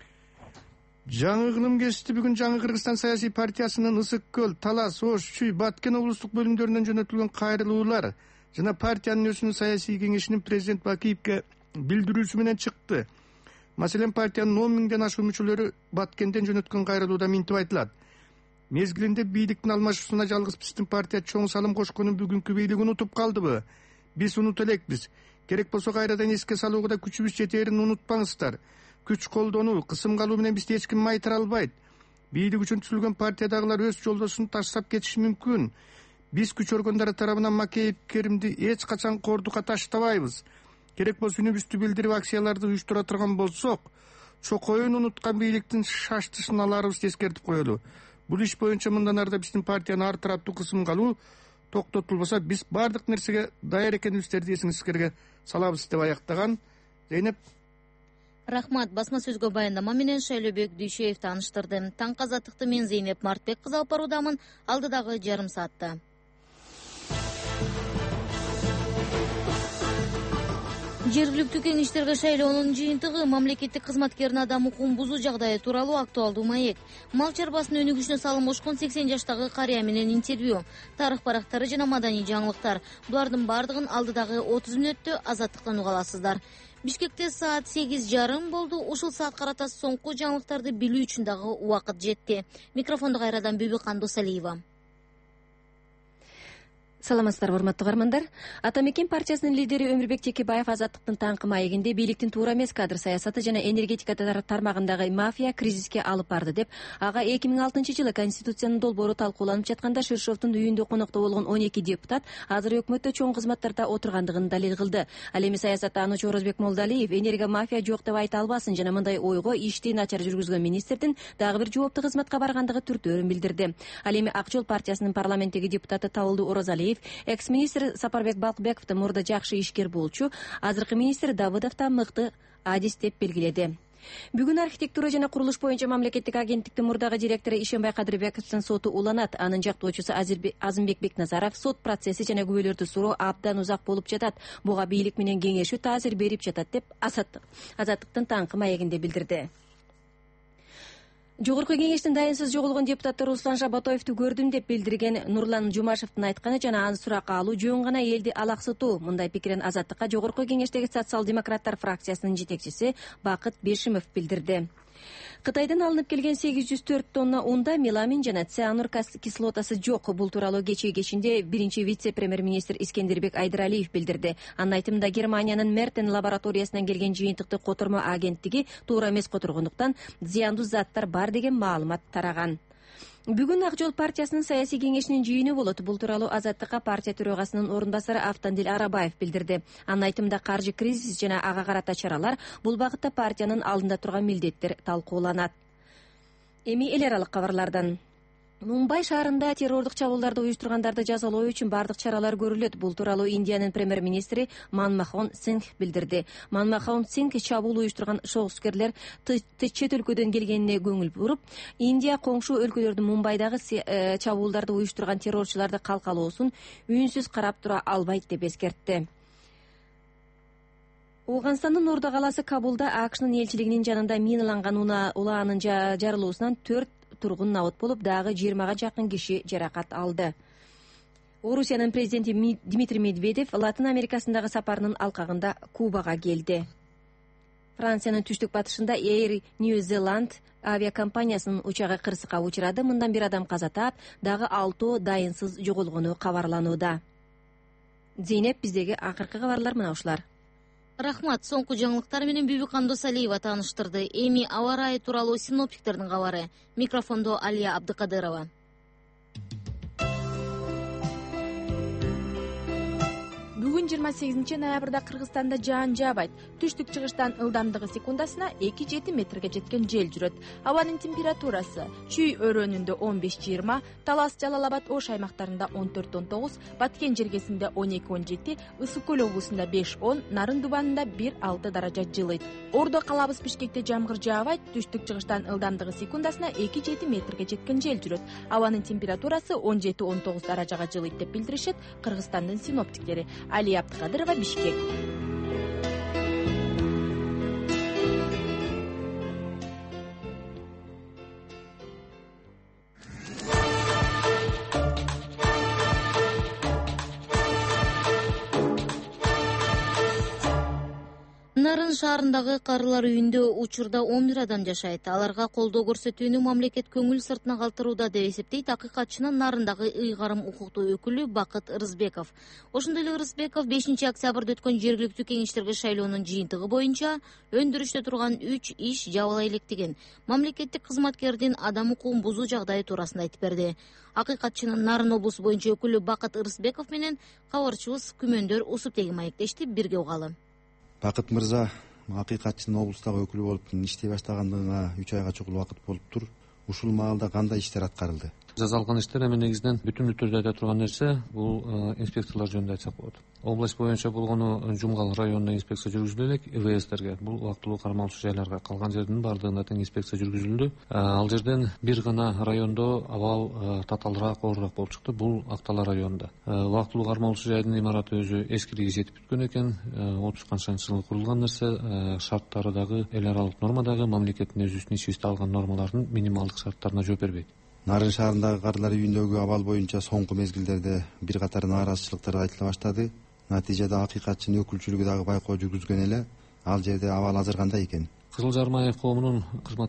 Жаңы кылым кести бүгүн Жаңы Кыргызстан саясий партиясынын Ысык көл, Талас, Ош, Чүй, Баткен облустук бөлүмдөрүнөн жөнөтүлгөн кайрылуулар жана партиянын өзүнүн саясий кеңешинин президент Бакиевке билдирүүсү менен чыкты. Маселен, партиянын он миңден ашуун мүчөлөрү Баткенден жөнөткөн кайрылууда минтип айтылат. Мезгилинде бийликтин алмашуусуна жалгыз биздин партия чоң салым кошконун бүгүнкү бийлик унутуп калдыбы? Биз унута элекпиз. Керек болсо кайрадан эске салууга да күчүбүз жетээрин унутпаңыздар. Күч колдонуу, кысымга алуу менен бизди эч ким майтара албайт. Бийлик үчүн түзүлгөн партиядагылар өз жолдошун таштап кетиши мүмкүн. Биз күч органдары тарабынан Макеев Керимди эч качан кордукка таштабайбыз. Керек болсо үнүбүздү билдирип акцияларды уюштура турган болсок, чокоюн унуткан бийликтин шаштышын аларыбызды эскертип коелу. Бул иш боюнча мындан арда биздин партиянын ар тараптуу кысымга алуу токтотулбаса, биз бардык нерсеге даяр экенибиздерди эсиңизге салабыз деп аяктаган Зейнеп Рахмат. Басма сөзгө баяндама менен Шайлообек Дүйшөев тааныштырды. Таңкы азаттыкты мен Зейнеп Мартбек кызы алып баруудамын. Алдыдагы жарым саатта. Жергиликтүү кеңештерге шайлоонун жыйынтыгы мамлекеттик кызматкердин адам укугун бузуу жагдайы тууралуу актуалдуу маек. Мал чарбасынын өнүгүшүнө салым кошкон сексен жаштагы карыя менен интервью, тарых барактары жана маданий жаңылыктар. Булардын бардыгын алдыдагы отуз мүнөттө Азаттыктан уга аласыздар. Бишкекте саат сегиз жарым болду. Ушул саат карата соңку жаңылыктарды билүү үчүн дагы убакыт жетти. Микрофонду кайрадан Бүбүкан Досалиева. Саламатсыздарбы, урматтуу угармандар. Ата мекен партиясынын лидери Өмүрбек Текебаев Азаттыктын таңкы маегинде бийликтин туура эмес кадр саясаты жана энергетика тармагындагы мафия кризиске алып барды деп, ага эки миң алтынчы жылы Конституциянын долбоору талкууланып жатканда Шершовдун үйүндө конокто болгон он эки депутат азыр өкмөттө чоң кызматтарда отургандыгын далил кылды. Ал эми саясаттануучу Орозбек Молдалиев энерго мафия жок деп айта албасын жана мындай ойго ишти начар жүргүзгөн министрдин дагы бир жооптуу кызматка баргандыгы түртөөрүн билдирди. Ал эми Ак Жол партиясынын парламенттеги депутаты Табылды Орозалиев экс-министр Сапарбек Балкбековду мурда жакшы ишкер болчу, азыркы министр Давыдовду мыкты адис деп белгиледи. Бүгүн архитектура жана курулуш боюнча мамлекеттик агенттиктин мурдагы директору Ишенбай Кадырбековдун соту уланат. Анын жактоочусу Азымбек Бекназаров сот процесси жана күбөлөрдү суроо абдан узак болуп жатат. Буга бийлик менен кеңешүү таасир берип жатат деп Азаттыктын таңкы маегинде билдирди. Жогорку кеңештин дайынсыз жоголгон депутаты Руслан Шабатоевду көрдүм деп билдирген Нурлан Жумашевдин айтканы жана аны суракка алуу жөн гана элди алаксытуу. Мындай пикирин Азаттыкка Жогорку кеңештеги социал-демократтар фракциясынын жетекчиси Бакыт Бешимов билдирди. Кытайдан алынып келген сегиз жүз төрт тонна унда меламин жана цианур кислотасы жок. Бул тууралуу кечээ кечинде биринчи вице-премьер-министр Искендербек Айдыралиев билдирди. Анын айтымында Германиянын Мертен лабораториясынан келген жыйынтыкты котормо агенттиги туура эмес которгондуктан зыяндуу заттар бар деген маалымат тараган. Бүгүн Ак Жол партиясынын саясий кеңешинин жыйыны болот. Бул тууралуу Азаттыкка партия төрагасынын орун басары Автандил Арабаев билдирди. Анын айтымында каржы кризиси жана ага карата чаралар, бул багытта партиянын алдында турган милдеттер талкууланат. Эми эл аралык кабарлардан. Мумбай шаарында террордук чабуулдарды уюштургандарды жазалоо үчүн бардык чаралар көрүлөт. Бул тууралуу Индиянын премьер-министри Манмохан Сингх билдирди. Манмохан Сингх чабуул уюштурган шоускерлер чет өлкөдөн келгенине көңүл буруп, Индия коңшу өлкөлөрдүн Мумбайдагы чабуулдарды уюштурган террорчуларды калкалоосун үнсүз карап тура албайт деп эскертти. Ооганстандын Ордо калаасы Кабулда АКШнын элчилигинин жанында миналанган улаанын жарылуусунан төрт тургун набыт болуп, дагы жыйырмага жакын киши жаракат алды. Орусиянын президенти Дмитрий Медведев Латын Америкасындагы сапарынын алкагында Кубага келди. Франциянын түштүк батышында Air New Zealand авиакомпаниясынын учагы кырсыкка учурады. Мындан бир адам каза таап, дагы алтоо дайынсыз жоголгону кабарланууда. Зейнеп, биздеги акыркы кабарлар мына ушулар. Рахмат. Соңку жаңылыктар менен Бүбүкан Досалиева тааныштырды. Эми аба ырайы тууралуу синоптиктердин кабары. Микрофондо Алия Абдыкадырова. Бүгүн жыйырма сегизинчи ноябрда Кыргызстанда жаан жаабайт. Түштүк чыгыштан ылдамдыгы секундасына эки жети метрге жеткен жел жүрөт. Абанын температурасы Чүй өрөөнүндө он беш жыйырма, Талас Жалал Абад Ош аймактарында он төрт он тогуз, Баткен жергесинде он эки он жети, Ысык көл облусунда беш он, Нарын Дубанында бир алты даража жылыйт. Ордо калабыз Бишкекте жамгыр жаабайт. Түштүк чыгыштан ылдамдыгы секундасына эки жети метрге жеткен жел жүрөт. Абанын температурасы он жети он тогуз даражага жылыйт деп билдиришет Кыргызстандын синоптиктери. Алия Абдыкадырова, Бишкек. Нарын шаарындагы карылар үйүндө учурда он бир адам жашайт. Аларга колдоо көрсөтүүнү мамлекет көңүл сыртына калтырууда деп эсептейт акыйкатчынын Нарындагы ыйгарым укуктуу өкүлү Бакыт Ырысбеков. Ошондой эле Ырысбеков бешинчи октябрда өткөн жергиликтүү кеңештерге шайлоонун жыйынтыгы боюнча өндүрүштө турган үч иш жабыла электигин, мамлекеттик кызматкердин адам укугун бузуу жагдайы туурасында айтып берди. Акыйкатчынын Нарын облусу боюнча өкүлү Бакыт Ырысбеков менен кабарчыбыз Күмөндөр Усуптеги маектешти. Бирге угалы. Бакыт мырза, акыйкатчынын облустагы өкүлү болуп иштей баштагандыгына үч айга чукул убакыт болуптур. Ушул маалда кандай иштер аткарылды? жасалган иштер эми негизинен бүтүнлүү түрдө айта турган нерсе бул инспекциялар жөнүндө айтсак болот. Область боюнча болгону Жумгал районуна инспекция жүргүзүлдү элек, ИВСтерге, бул убактылуу кармалуучу жайларга, калган жердин баардыгына тең инспекция жүргүзүлдү. Ал жерден бир гана райондо абал татаалыраак, оорураак болуп чыкты, бул Актала районунда. Убактылуу кармалуучу жайдын имараты өзү эскилиги жетип бүткөн экен, отуз канчанчы жылы курулган нерсе, шарттары дагы эл аралык нормадагы мамлекеттин өзүбүздүн ичибизде алган нормалардын минималдык шарттарына жооп бербейт. Нарын шаарындагы карлар үйүндөгү абал боюнча соңку мезгилдерде бир катар нааразычылыктар айтыла баштады. Натыйжада акыйкатчынын өкүлчүлүгү дагы байкоо жүргүзгөн эле. Ал жерде абал азыр кандай экен? Кызыл Жарма коомунун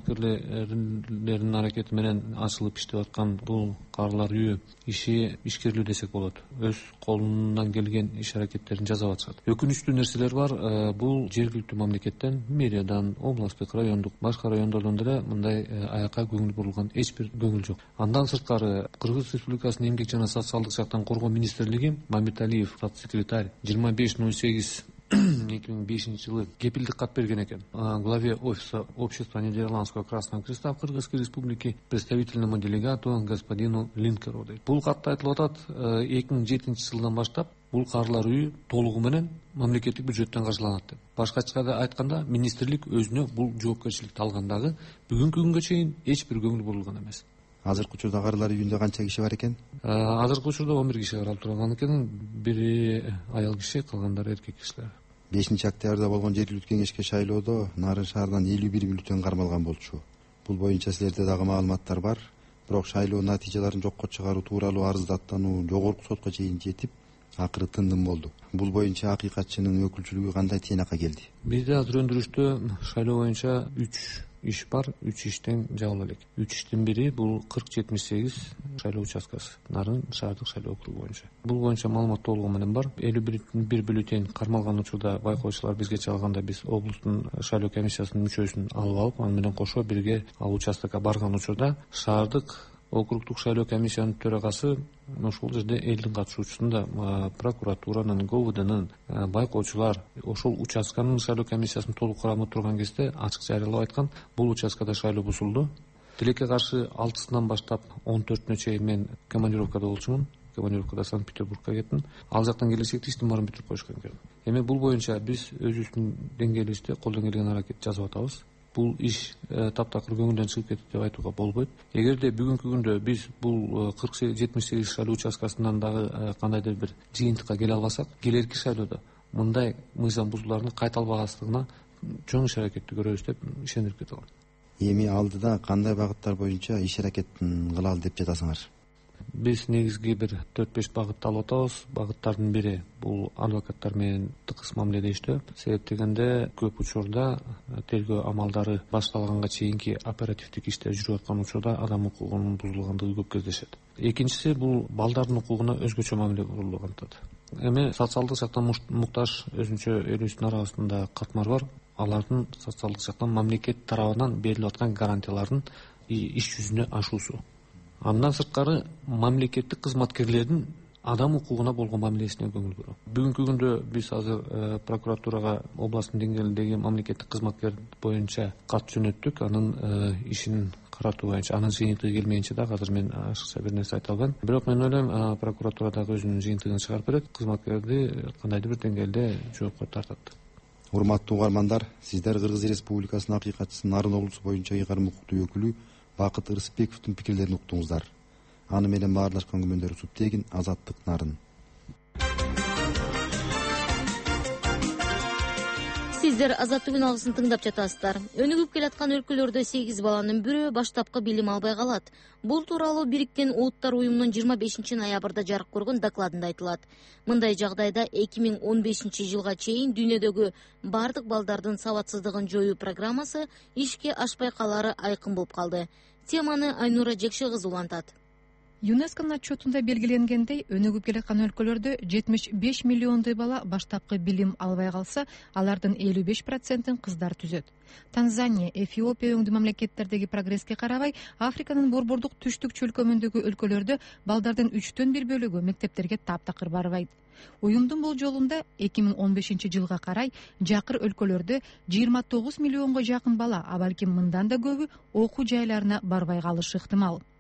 кызматкерлеринин аракети менен ачылып иштеп аткан бул карлар үйү иши ишкерлүү десек болот. Өз колунан келген иш аракеттерин жасап атышат. Өкүнүчтүү нерселер бар. Бул жергиликтүү мамлекеттен, мэриядан, областтык, райондук, башка райондордон деле мындай аякка көңүл бурулган эч бир көңүл жок. Андан сырткары Кыргыз Республикасынын эмгек жана социалдык жактан коргоо министрлиги Мамиталиев секретарь жыйырма беш ноль сегиз эки миң бешинчи жылы кепилдик кат берген экен главе офиса Общества Нидерландского Красного Креста в Кыргызской Республике представительному делегату господину Линкеру. Бул катта айтылып атат, эки миң жетинчи жылдан баштап бул карлар үйү толугу менен мамлекеттик бюджеттен каржыланат деп. Башкача айтканда, министрлик өзүнө бул жоопкерчиликти алган дагы бүгүнкү күнгө чейин эч бир көңүл бурулган эмес. Азыркы учурда карлар үйүндө канча киши бар экен? Азыркы учурда он бир киши каралып турган экен, бири аял киши, калгандары эркек кишилер. бешинчи октябрда болгон жергиликтүү кеңешке шайлоодо Нарын шаарынан элүү бир бюллетень кармалган болчу. Бул боюнча силерде дагы маалыматтар бар. Бирок шайлоо натыйжаларын жокко чыгаруу тууралуу арыз даттануу жогорку сотко чейин жетип, акыры тындым болду. Бул боюнча акыйкатчынын өкүлчүлүгү кандай тыйнакка келди? Бизде азыр өндүрүштө шайлоо боюнча үч иш бар, үч иштен жабыла элек. үч иштин бири бул кырк жетимиш сегиз шайлоо участкасы, Нарын шаардык шайлоо округу боюнча. Бул боюнча маалымат толугу менен бар. элүү бир бюллетень кармалган учурда байкоочулар бизге чалганда биз облустун шайлоо комиссиясынын мүчөсүн алып алып, аны менен кошо бирге ал участкага барган учурда шаардык округдук шайлоо комиссиянын төрагасы ошол жерде элдин катышуучусун да прокуратуранын, ГОВДнын, байкоочулар ошол участканын шайлоо комиссиясынын толук курамы турган кезде ачык жарыялап айткан, бул участкада шайлоо бузулду. Тилекке каршы алтысынан баштап он төртүнө чейин мен командировкада болчумун. Командировкада Санкт-Петербургка кеттим. Ал жактан келешекте иштин баарын бүтүрүп коюшкан экен. Эми бул боюнча биз өзүбүздүн деңгээлибизде колдон келген аракет жасап атабыз. Бул иш таптакыр көңүлдөн чыгып кетти деп айтууга болбойт. Эгерде бүгүнкү күндө биз бул кырк жетимиш сегиз шайлоо участкасынан дагы кандайдыр бир жыйынтыкка келе албасак, келерки шайлоодо мындай мыйзам бузуулардын кайталбаганлыгына чоң иш аракетти көрөбүз деп ишендирип кете алам. Эми алдыда кандай багыттар боюнча иш аракетин кылалы деп жатасыңар? Биз негизги бир төрт беш багытты алып атабыз. Багыттардын бири бул адвокаттар менен тыкыз мамиледе иштөө. Себеп дегенде көп учурда тергөө амалдары башталганга чейинки оперативдик иштер жүрүп аткан учурда адам укугунун бузулгандыгы көп кездешет. Экинчиси бул балдардын укугуна өзгөчө мамиле кылууга антат. Эми социалдык жактан муктаж өзүнчө элибиздин арасында катмар бар. Алардын социалдык жактан мамлекет тарабынан берилип аткан гарантиялардын иш жүзүнө ашуусу. Андан сырткары мамлекеттик кызматкерлердин адам укугуна болгон мамилесине көңүл буруу. Бүгүнкү күндө биз азыр прокуратурага областтын деңгээлиндеги мамлекеттик кызматкер боюнча кат жөнөттүк. Анын ишин каратуу боюнча, анын жыйынтыгы келмейинче дагы азыр мен ашыкча бир нерсе айта албайм. Бирок мен ойлойм, прокуратура дагы өзүнүн жыйынтыгын чыгарып берет, кызматкерди кандайдыр бир деңгээлде жоопко тартат. Урматтуу угармандар, сиздер Кыргыз Республикасынын акыйкатчысы Нарын облусу боюнча ыйгарым укуктуу өкүлү Бакыт Ырысбековдун пикирлерин уктуңуздар. Аны менен баарлашкан күмөндөр Субтегин, Азаттык, Нарын. Сиздер Азаттык үн алгысын тыңдап жатасыздар. Өнүгүп келаткан өлкөлөрдө сегиз баланын бирөө баштапкы билим албай калат. Бул тууралуу Бириккен Улуттар уюмунун жыйырма бешинчи ноябрда жарык көргөн докладында айтылат. Мындай жагдайда эки миң он бешинчи жылга чейин дүйнөдөгү бардык балдардын сабатсыздыгын жоюу программасы ишке ашпай калары айкын болуп калды. Теманы Айнура Жекше кызы улантат. ЮНЕСКОнун отчетунда белгиленгендей, өнүгүп келаткан өлкөлөрдө жетимиш беш миллиондой бала баштапкы билим албай калса, алардын элүү беш процентин кыздар түзөт. Танзания, Эфиопия өңдүү мамлекеттердеги прогресске карабай, Африканын борбордук түштүк чөлкөмүндөгү өлкөлөрдө балдардын үчтөн бир бөлүгү мектептерге таптакыр барбайт. Уюмдун болжолунда эки миң он бешинчи жылга карай жакыр өлкөлөрдө жыйырма тогуз миллионго жакын бала, а балким мындан да көбү окуу жайларына барбай калышы ыктымал.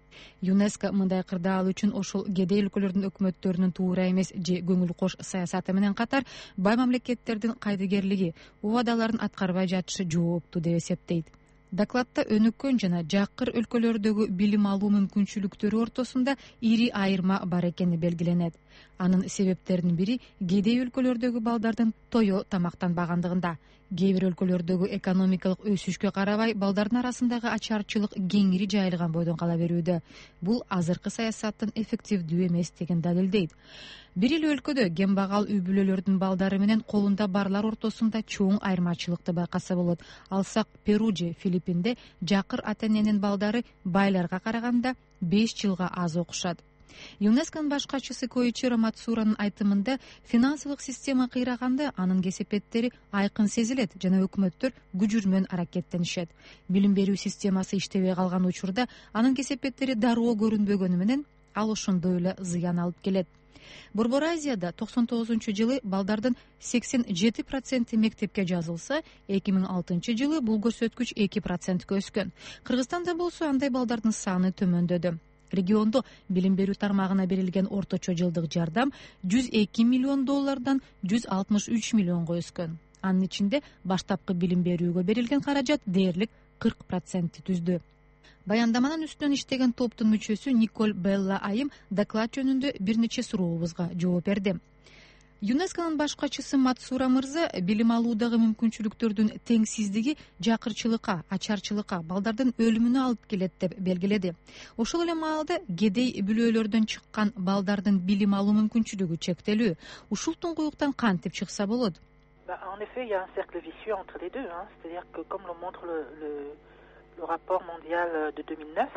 юнеско мындай кырдаал үчүн ошол кедей өлкөлөрдүн өкмөттөрүнүн туура эмес же көңүл кош саясаты менен катар бай мамлекеттердин кайдыгерлиги убадаларын аткарбай жатышы жооптуу деп эсептейт. Докладта өнүккөн жана жакыр өлкөлөрдөгү билим алуу мүмкүнчүлүктөрү ортосунда ири айырма бар экени белгиленет. Анын себептеринин бири кедей өлкөлөрдөгү балдардын тое тамактанбагандыгында. Кээ бир өлкөлөрдөгү экономикалык өсүшкө карабай балдардын арасындагы ачарчылык кеңири жайылган бойдон кала берүүдө. Бул азыркы саясаттын эффективдүү эместигин далилдейт. Бир эле өлкөдө кембагал үй бүлөлөрдүн балдары менен колунда барлар ортосунда чоң айырмачылыкты байкаса болот. Алсак Перу же Филиппинде жакыр ата эненин балдары байларга караганда беш жылга аз окушат. ЮНЕСКОнун баш катчысы Коичиро Мацуранын айтымында финансылык система кыйраганда анын кесепеттери айкын сезилет жана өкмөттөр күжүрмөн аракеттенишет. Билим берүү системасы иштебей калган учурда анын кесепеттери дароо көрүнбөгөнү менен ал ошондой эле зыян алып келет. Борбор Азияда токсон тогузунчу жылы балдардын сексен жети проценти мектепке жазылса, эки миң алтынчы жылы бул көрсөткүч эки процентке өскөн. Кыргызстанда болсо андай балдардын саны төмөндөдү. Региондо билим берүү тармагына берилген орточо жылдык жардам жүз эки миллион доллардан жүз алтымыш үч миллионго өскөн. Анын ичинде баштапкы билим берүүгө берилген каражат дээрлик кырк процентти түздү. Баяндаманын үстүнөн иштеген топтун мүчөсү Николь Белла Айым доклад жөнүндө бир нече сурообузга жооп берди. ЮНЕСКонун баш катчысы Мацура мырза билим алуудагы мүмкүнчүлүктөрдүн теңсиздиги жакырчылыкка, ачарчылыкка, балдардын өлүмүнө алып келет деп белгиледи. Ошол эле маалда кедей бүлөлөрдөн чыккан балдардын билим алуу мүмкүнчүлүгү чектелүү. Ушул туңгуюктан кантип чыкса болот? En effet, il y a un cercle vicieux entre les deux. Hein. C'est-à-dire que, comme le montre le, le, le rapport mondial de deux mille neuf,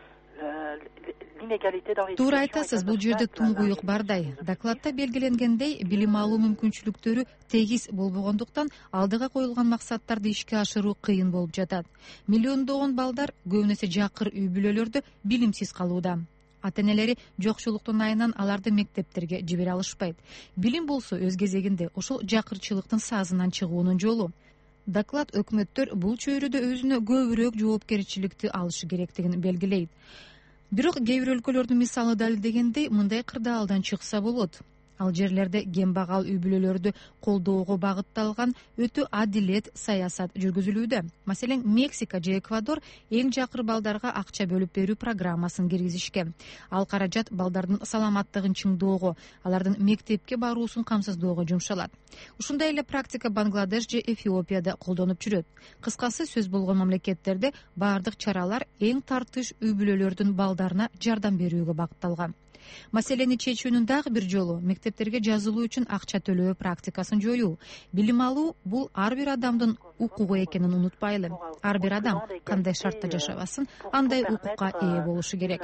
Туура айтасыз, бул жерде туңгуюк бардай. Докладта белгиленгендей, билим алуу мүмкүнчүлүктөрү тегиз болбогондуктан алдыга коюлган максаттарды ишке ашыруу кыйын болуп жатат. Миллиондогон балдар көбүнесе жакыр үй бүлөлөрдө билимсиз калууда. Ата-энелери жокчулуктун айынан аларды мектептерге жибере алышпайт. Билим болсо өз кезегинде ошол жакырчылыктын сазынан чыгуунун жолу. Доклад өкмөттөр бул чөйрөдө өзүнө көбүрөөк жоопкерчиликти алышы керектигин белгилейт. Бирок кээ бир өлкөлөрдүн мисалы далилдегендей, мындай кырдаалдан чыкса болот. Ал жерлерде кембагал үй бүлөлөрдү колдоого багытталган өтө адилет саясат жүргүзүлүүдө. Маселен, Мексика же Эквадор эң жакыр балдарга акча бөлүп берүү программасын киргизишкен. Ал каражат балдардын саламаттыгын чыңдоого, алардын мектепке баруусун камсыздоого жумшалат. Ушундай эле практика Бангладеш же Эфиопияда колдонуп жүрөт. Кыскасы сөз болгон мамлекеттерде баардык чаралар эң тартыш үй бүлөлөрдүн балдарына жардам берүүгө багытталган. Маселени чечүүнүн дагы бир жолу мектептерге жазылуу үчүн акча төлөө практикасын жоюу. Билим алуу бул ар бир адамдын укугу экенин унутпайлы. Ар бир адам кандай шартта жашабасын, андай укукка ээ болушу керек.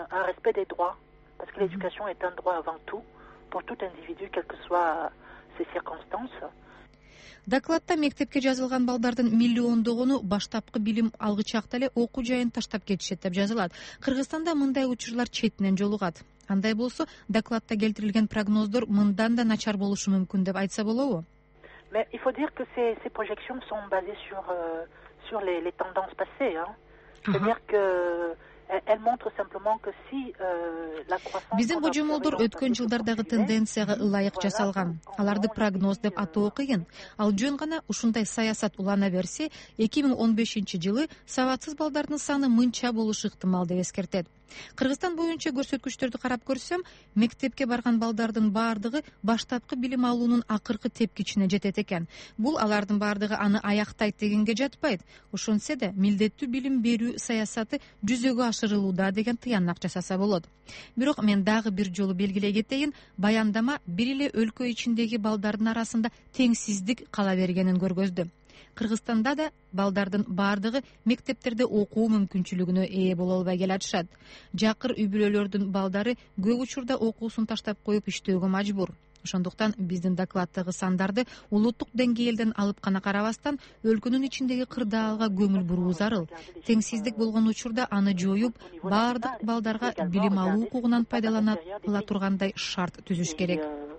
Докладта мектепке жазылган балдардын миллиондогону баштапкы билим алгычакта эле окуу жайын таштап кетишет деп жазылат. Кыргызстанда мындай учурлар четинен жолугат. Андай болсо, докладта келтирилген прогноздор мындан да начар болушу мүмкүн деп айтса болобу? Mais il faut dire que ces, ces projections sont basées sur, euh, sur les, les tendances passées. Hein. C'est-à-dire que elles montrent simplement que si euh, la croissance... Биздин божомолдор өткөн жылдардагы тенденцияга ылайык жасалган. Аларды прогноз деп атоо кыйын. Ал жөн гана ушундай саясат улана берсе, эки миң он бешинчи жылы сабатсыз балдардын саны мынча болушу ыктымал деп эскертет. Кыргызстан боюнча көрсөткүчтөрдү карап көрсөм, мектепке барган балдардын баардыгы баштапкы билим алуунун акыркы тепкичине жетет экен. Бул алардын баардыгы аны аяктайт дегенге жатпайт. Ошонсе да милдеттүү билим берүү саясаты жүзөгө ашырылууда деген тыянак жасаса болот. Бирок мен дагы бир жолу белгилей кетейин, баяндама бир эле өлкө ичиндеги балдардын арасында теңсиздик кала бергенин көргөздү. Кыргызстанда да балдардын баардыгы мектептерде окуу мүмкүнчүлүгүнө ээ боло албай келатышат. Жакыр үй бүлөлөрдүн балдары көп учурда окуусун таштап коюп иштөөгө мажбур. Ошондуктан биздин докладдагы сандарды улуттук деңгээлден алып гана карабастан, өлкөнүн ичиндеги кырдаалга көңүл буруу зарыл. Теңсиздик болгон учурда аны жоюп, баардык балдарга билим алуу укугунан пайдалана ала тургандай шарт түзүш керек.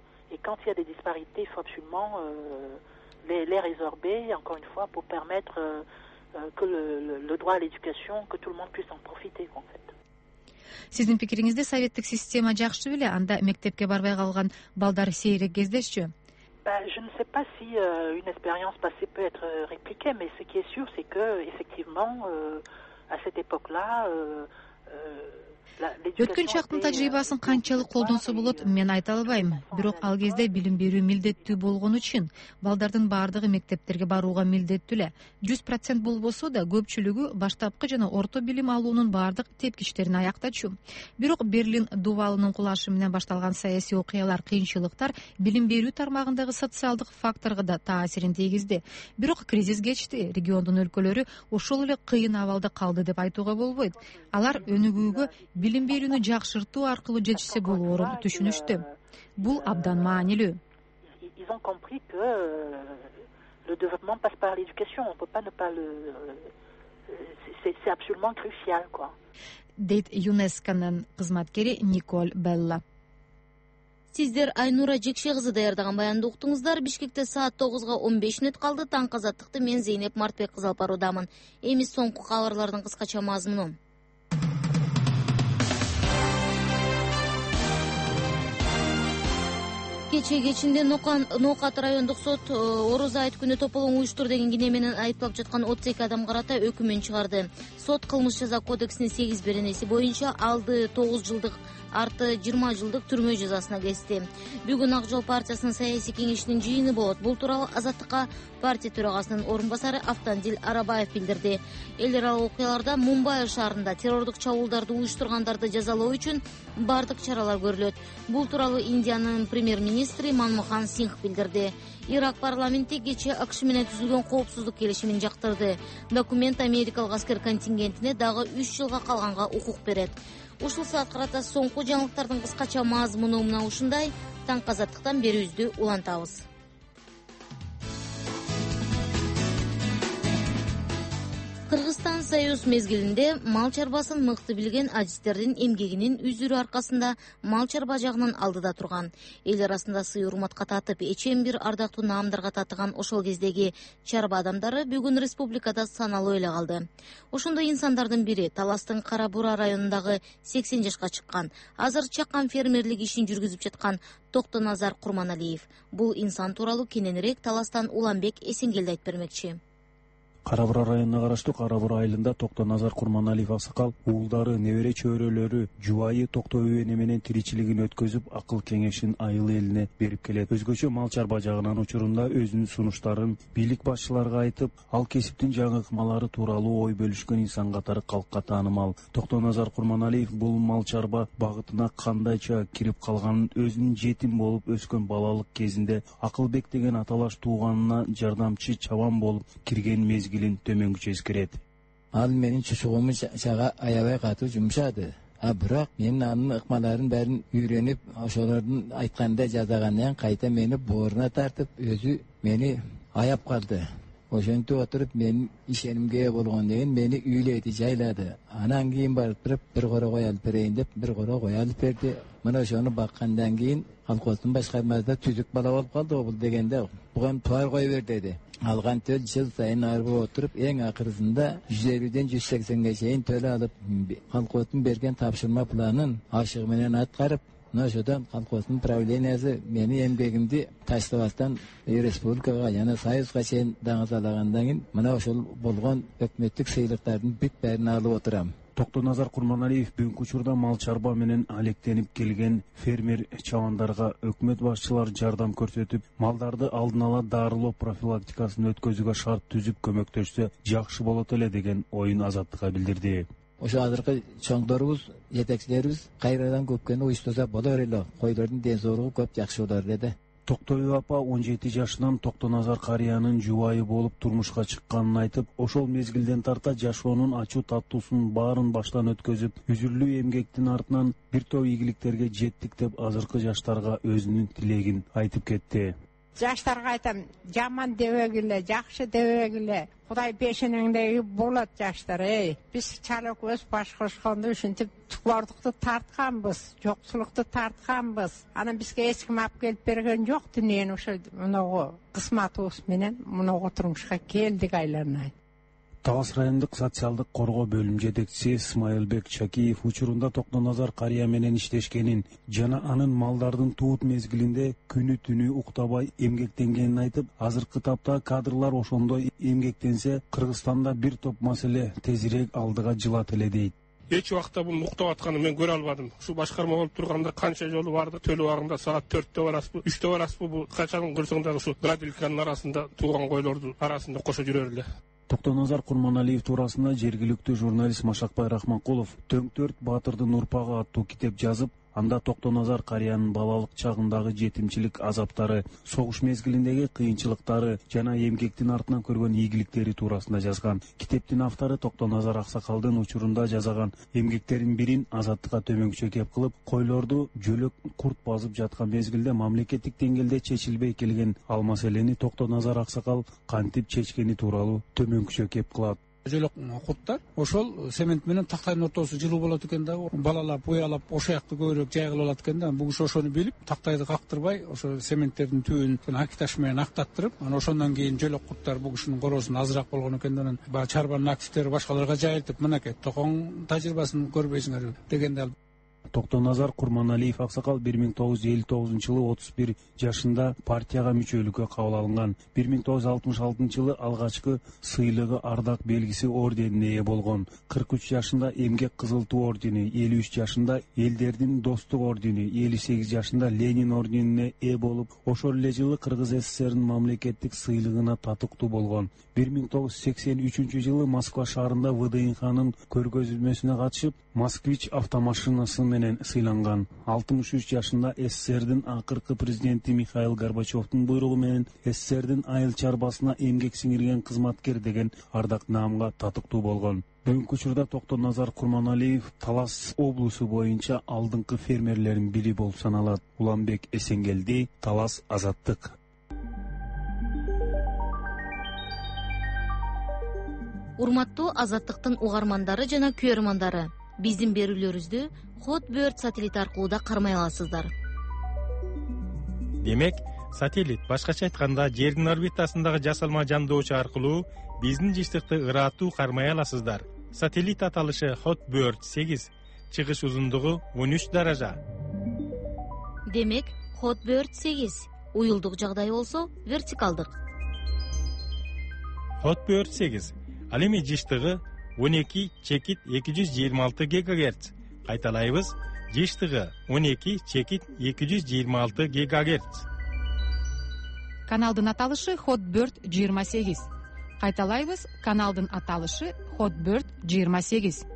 Les, les résorber, encore une fois, pour permettre euh, que le, le, le droit à l'éducation, que tout le monde puisse en profiter, en fait. Сиздин пикириңизде советтик система жакшы беле? Анда мектепке барбай калган балдар сейрек кездешчү? Je ne sais pas si euh, une expérience passée peut être répliquée, mais ce qui est sûr, c'est que effectivement, euh, à cette époque-là, euh, euh, өткөн чактын тажрыйбасын канчалык колдонсо болот, мен айта албайм. Бирок ал кезде билим берүү милдеттүү болгон үчүн балдардын баардыгы мектептерге барууга милдеттүү эле. жүз процент болбосо да көпчүлүгү баштапкы жана орто билим алуунун баардык тепкичтерин аяктачу. Бирок Берлин дубалынын кулашы менен башталган саясий окуялар, кыйынчылыктар билим берүү тармагындагы социалдык факторго да таасирин тийгизди. Бирок кризис кечти, региондун өлкөлөрү ошол эле кыйын абалда калды деп айтууга болбойт. Алар өнүгүүгө билим берүүнү жакшыртуу аркылуу жетишсе болоорун түшүнүштү. Бул абдан маанилүү. Ils ont compris que le développement passe par l'éducation. On peut pas ne pas le c'est c'est absolument crucial quoi. Дейт ЮНЕСКОнун кызматкери Николь Белла. Сиздер Айнура Жекше кызы даярдаган баянды уктуңуздар. Бишкекте саат тогузга он беш мүнөт калды. Таң казаттыкты мен Зейнеп Мартбек кызы алып баруудамын. Эми соңку кабарлардын кыскача мазмуну. Кече кечинде Ноокат райондук сот Орозо айт күнү тополоң уюштур деген кине менен айыпталып жаткан отуз эки адам карата өкүмүн чыгарды. Сот кылмыш жаза кодексинин сегиз беренеси боюнча алды тогуз жылдык, арты жыйырма жылдык түрмө жазасына кести. Бүгүн Ак Жол партиясынын саясий кеңешинин жыйыны болот. Бул тууралуу Азаттыкка партия төрагасынын орун басары Автандил Арабаев билдирди. Эл аралык окуяларда Мумбай шаарында террордук чабуулдарды уюштургандарды жазалоо үчүн бардык чаралар көрүлөт. Бул тууралуу Индиянын премьер-министри Манмохан Сингх билдирди. Ирак парламенти кече АКШ менен түзүлгөн коопсуздук келишимин жактырды. Документ америкалык аскер контингентине дагы үч жылга калганга укук берет. Ушул саат карата соңку жаңылыктардын кыскача мазмуну мына ушундай. Таң казаттыктан берүүбүздү улантабыз. Кыргызстан союз мезгилинде мал чарбасын мыкты билген адистердин эмгегинин үзүрү аркасында мал чарба жагынан алдыда турган. Эл арасында сый урматка татып, эчем бир ардактуу наамдарга татыган ошол кездеги чарба адамдары бүгүн республикада саналуу эле калды. Ошондой инсандардын бири Таластын Кара Бура районундагы сексен жашка чыккан, азыр чакан фермерлик ишин жүргүзүп жаткан Токтоназар Курманалиев. Бул инсан тууралуу кененирээк Таластан Уланбек Эсенгелди айтып бермекчи. Кара Бура районуна караштуу Кара Бура айылында Токтоназар Курманалиев аксакал уулдары, небере чөйрөлөрү, жубайы Токто Өбөне менен тиричилигин өткөзүп, акыл кеңешин айыл элине берип келет. Өзгөчө мал чарба жагынан учурунда өзүнүн сунуштарын бийлик башчыларга айтып, ал кесиптин жаңы ыкмалары тууралуу ой бөлүшкөн инсан катары калкка таанымал. Токтоназар Курманалиев бул мал чарба багытына кандайча кирип калганын, өзүнүн жетим болуп өскөн балалык кезинде Акылбек деген аталаш тууганына жардамчы чабан болуп кирген мезгил төмөнгүчө эскерет. Ал менин чучугуму чага аябай катуу жумшады. А бирок мен анын ыкмаларын бәрин үйрөнүп, ошолордун айткандай жасагандан кайта мени бооруна тартып, өзү мени аяп калды. Ошентип отуруп мен ишенимге болгон деген мени үйлөйдү, жайлады. Анан кийин барып туруп бир коро кой алып берейин деп бир коро кой алып берди. Мына ошону баккандан кийин колхоздун башкармасында түзүк бала болуп калды бул дегенде. Буга туар кой бер деди. Алган төл жыл сайын арбы отуруп, эң акырысында жүз элүүдөн жүз сексенге чейин төлө алып, колхоздун берген тапшырма планын ашыгы менен аткарып, ошодон колхоздун правлениясы мени эмгегимди таштабастан республикага жана союзга чейин даңазалагандан кийин мына ошол болгон өкмөттүк сыйлыктардын бүт бәрин алып отурам. Токтоназар Курманалиев бүгүнкү учурда мал чарба менен алектенип келген фермер чабандарга өкмөт башчылары жардам көрсөтүп, малдарды алдын ала дарылоо профилактикасын өткөзүүгө шарт түзүп көмөктөшсө жакшы болот эле деген оюн Азаттыкка билдирди. Ошо азыркы чоңдорубуз, жетекчилерибиз кайрадан көпкөнү уюштурса болор эле, койлордун ден соолугу көп жакшы болор деди. Токтобек апа он жети жашынан Токтоназар карыянын жубайы болуп турмушка чыкканын айтып, ошол мезгилден тарта жашоонун ачуу таттуусунун баарын баштан өткөзүп, үзүрлүү эмгектин артынан бир топ ийгиликтерге жеттик деп азыркы жаштарга өзүнүн тилегин айтып кетти. Жаштарга айтам, жаман дебегиле, жакшы дебегиле. Кудай пешениңдеги болот жаштар, эй. Биз чала көз баш кошкондо ушинтип туклардыкты тартканбыз, жоксулукту тартканбыз. Анан бизге эч ким алып келип берген жок дүйнөнү, ошо мынагу кысматыбыз менен мынагу турмушка келдик айланай. Талас райондук социалдык коргоо бөлүм жетекчиси Исмайылбек Чакиев учурунда Токтоназар карыя менен иштешкенин жана анын малдардын туут мезгилинде күнү түнү уктабай эмгектенгенин айтып, азыркы тапта кадрлар ошондой эмгектенсе, Кыргызстанда бир топ маселе тезирээк алдыга жылат эле дейт. Эч убакта бул уктап атканын мен көрө албадым. Ушу башкарма болуп турганда канча жолу бардык, төлөп убагында саат төрттө барасызбы, үчтө барасызбы, бул качан көрсөң дагы ушу градилканын арасында тууган койлордун арасында кошо жүрөр эле. Токтоназар Курманалиев туурасында жергиликтүү журналист Машакбай Рахманкулов «Төң төрт баатырдын урпагы» аттуу китеп жазып, анда Токтоназар карыянын балалык чагындагы жетимчилик азаптары, согуш мезгилиндеги кыйынчылыктары жана эмгектин артынан көргөн ийгиликтери туурасында жазган. Китептин автору Токтоназар аксакалдын учурунда жасаган эмгектерин бирин азаттыкка төмөнкүчө кеп кылып, койлорду жөлөк курт басып жаткан мезгилде мамлекеттик деңгээлде чечилбей келген ал маселени Токтоназар аксакал кантип чечкени тууралуу төмөнкүчө кеп кылат. Жөлөк курттар ошол цемент менен тактайдын ортосу жылуу болот экен да, балалап уялап ошо жакты көбүрөөк жайгыла алат экен да. Бул киши ошону билип, тактайды кактырбай, ошо цементтердин түбүн акиташ менен актаттырып, анан ошондон кийин жөлөк курттар бул кишинин короосун азыраак болгон экен да, анан баягы чарбанын активдери башкаларга жайылтып, мынакей токоң тажрыйбасын көрбөйсүңөр дегенде Токтоназар Курманалиев аксакал бир миң тогуз жүз элүү тогузунчу жылы отуз бир жашында партияга мүчөлүккө кабыл алынган. бир миң тогуз жүз алтымыш алтынчы жылы алгачкы сыйлыгы Ардак белгиси орденине ээ болгон. кырк үч жашында Эмгек кызыл туу ордени, элүү үч жашында Элдердин достук ордени, элүү сегиз жашында Ленин орденине ээ болуп, ошол эле жылы Кыргыз СССРнын мамлекеттик сыйлыгына татыктуу болгон. бир миң тогуз жүз сексен үчүнчү жылы Москва шаарында ВДИНХнын көргөзмөсүнө катышып, Москвич автомашинасы менен сыйланган. алтымыш үч жашында СССРдин акыркы президенти Михаил Горбачевдун буйругу менен СССРдин айыл чарбасына эмгек сиңирген кызматкер деген ардак наамга татыктуу болгон. Бүгүнкү учурда Токтоназар Курманалиев Талас облусу боюнча алдыңкы фермерлердин бири болуп саналат. Уланбек Эсенгелди, Талас, Азаттык. Урматтуу Азаттыктын угармандары жана көрөрмандары, биздин берүүлөрүбүздү Hotbird сателлит аркылуу да кармай аласыздар. Демек, сателлит башкача айтканда жердин орбитасындагы жасалма жандоочу аркылуу биздин жыштыкты ыраттуу кармай аласыздар. Сателлит аталышы Hotbird сегиз, чыгыш узундугу он үч даража. Демек, Hotbird сегиз, уюлдук жагдай болсо вертикалдык. Hotbird сегиз, ал эми жыштыгы он эки чекит эки жүз жыйырма алты гигагерц. Кайталайбыз, жыштыгы он эки чекит эки жүз жыйырма алты гигагерц. Каналдын аталышы Hotbird жыйырма сегиз. Кайталайбыз, каналдын аталышы Hotbird жыйырма сегиз.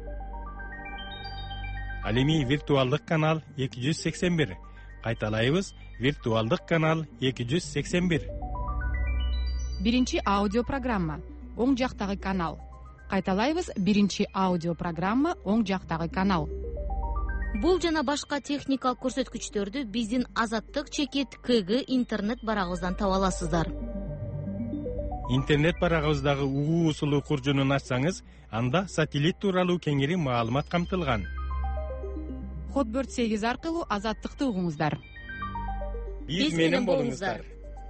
Ал эми виртуалдык канал эки жүз сексен бир. Кайталайбыз, виртуалдык канал эки жүз сексен бир. Биринчи аудио программа, оң жактагы канал. Кайталайбыз, биринчи аудио программа, оң жактагы канал. Бул жана башка техникалык көрсөткүчтөрдү биздин Азаттык чекит КГ интернет барагыбыздан таба аласыздар. Интернет барагыбыздагы угуу усулу куржунун ачсаңыз, анда сателлит тууралуу кеңири маалымат камтылган. Hotbird сегиз аркылуу Азаттыкты угуңуздар. Биз менен болуңуздар.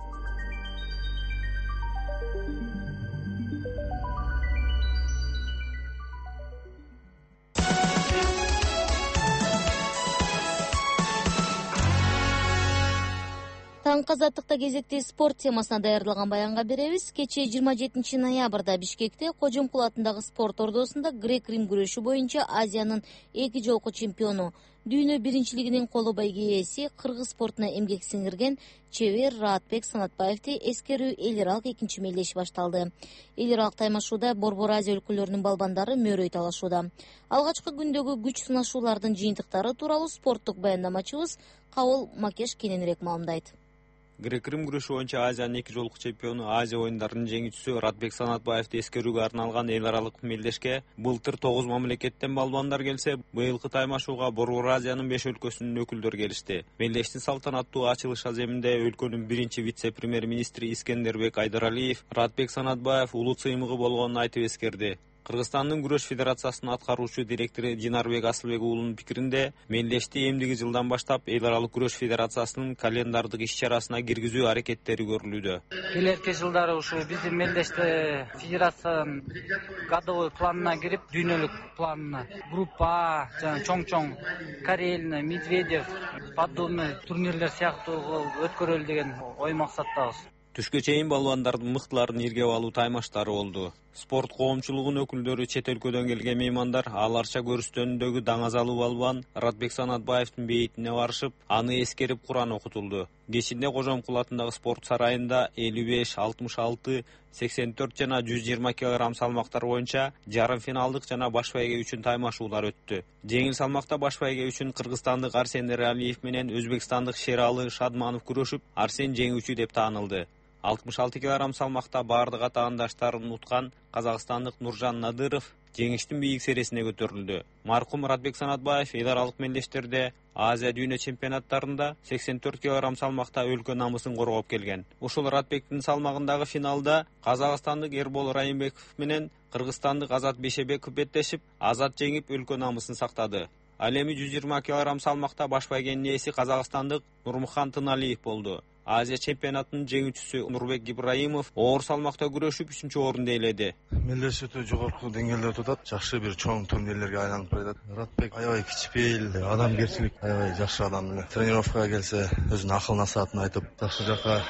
Таңкы Азаттыкта кезекти спорт темасына даярдалган баянга беребиз. Кечээ жыйырма жетинчи ноябрда Бишкекте Кожомкул атындагы спорт ордосунда грек-рим күрөшү боюнча Азиянын эки жолку чемпиону, дүйнө биринчилигинин коло байге ээси, кыргыз спортуна эмгек сиңирген чебер Раатбек Санатбаевди эскерүү эл аралык экинчи мелдеши башталды. Эл аралык таймашууда Борбор Азия өлкөлөрүнүн балбандары мөрөй талашууда. Алгачкы күндөгү күч сынашуулардын жыйынтыктары тууралуу спорттук баяндамачыбыз Кабыл Макеш кененирээк маалымдайт. Грек-рим күрөшү боюнча Азиянын эки жолку чемпиону, Азия оюндарынын жеңүүчүсү Раатбек Санатбаевди эскерүүгө арналган эл аралык мелдешке былтыр тогуз мамлекеттен балбандар келсе, быйылкы таймашууга Борбор Азиянын беш өлкөсүнүн өкүлдөрү келишти. Мелдештин салтанаттуу ачылыш аземинде өлкөнүн биринчи вице-премьер-министри Искендербек Айдаралиев Раатбек Санатбаев улуу сыймыгы болгонун айтып эскерди. Кыргызстандын күрөш федерациясынын аткаруучу директору Динарбек Асылбек уулунун пикиринде, мелдешти эмдиги жылдан баштап эл аралык күрөш федерациясынын календардык иш-чарасына киргизүү аракеттери көрүлүүдө. Келерки жылдары ушу биздин мелдеште федерациянын годовой планына кирип, дүйнөлүк планына группа А, жана чоң-чоң Карелина, Медведев, Подобный турнирлер сыяктуу өткөрөлү деген ой максаттабыз. Түшкө чейин балбандардын мыктыларын иргеп алуу таймаштары болду. Спорт коомчулугунун өкүлдөрү чет өлкөдөн келген меймандар аларча көрүстөнүндөгү даңазалуу балбан Радбек Санатбаевдин бейитине барышып, аны эскерип Куран окутулду. Кечинде Кожомкул атындагы спорт сарайында элүү беш, алтымыш алты, сексен төрт жана жүз жыйырма килограмм салмактар боюнча жарым финалдык жана баш байге үчүн таймашуулар өттү. Жеңил салмакта баш байге үчүн кыргызстандык Арсен Эралиев менен өзбекстандык Шералы Шадманов күрөшүп, Арсен жеңүүчү деп таанылды. алтымыш алты килограмм салмакта бардык атаандаштарын уткан казакстандык Нуржан Надыров жеңиштин бийик сересине көтөрүлдү. Маркум Радбек Санатбаев эл аралык мелдештерде Азия дүйнө чемпионаттарында сексен төрт килограмм салмакта өлкө намысын коргоп келген. Ушул Радбектин салмагындагы финалда казакстандык Эрбол Райымбеков менен кыргызстандык Азат Бешебеков беттешип, Азат жеңип өлкө намысын сактады. Ал эми жүз жыйырма килограмм салмакта баш байгенин ээси казакстандык Нурмухан Тыналиев болду. Азия чемпионатынын жеңүүчүсү Нурбек Ибраимов оор салмакта күрөшүп үчүнчү орунду ээледи. Мелдеш өтө жогорку деңгээлде өтүп атат. Жакшы бир чоң турнирлерге айланып баратат. Радбек аябай кичпейил, адамгерчилик, аябай жакшы адам эле. Тренировкага келсе, өзүнүн акыл насаатын айтып, жакшы жака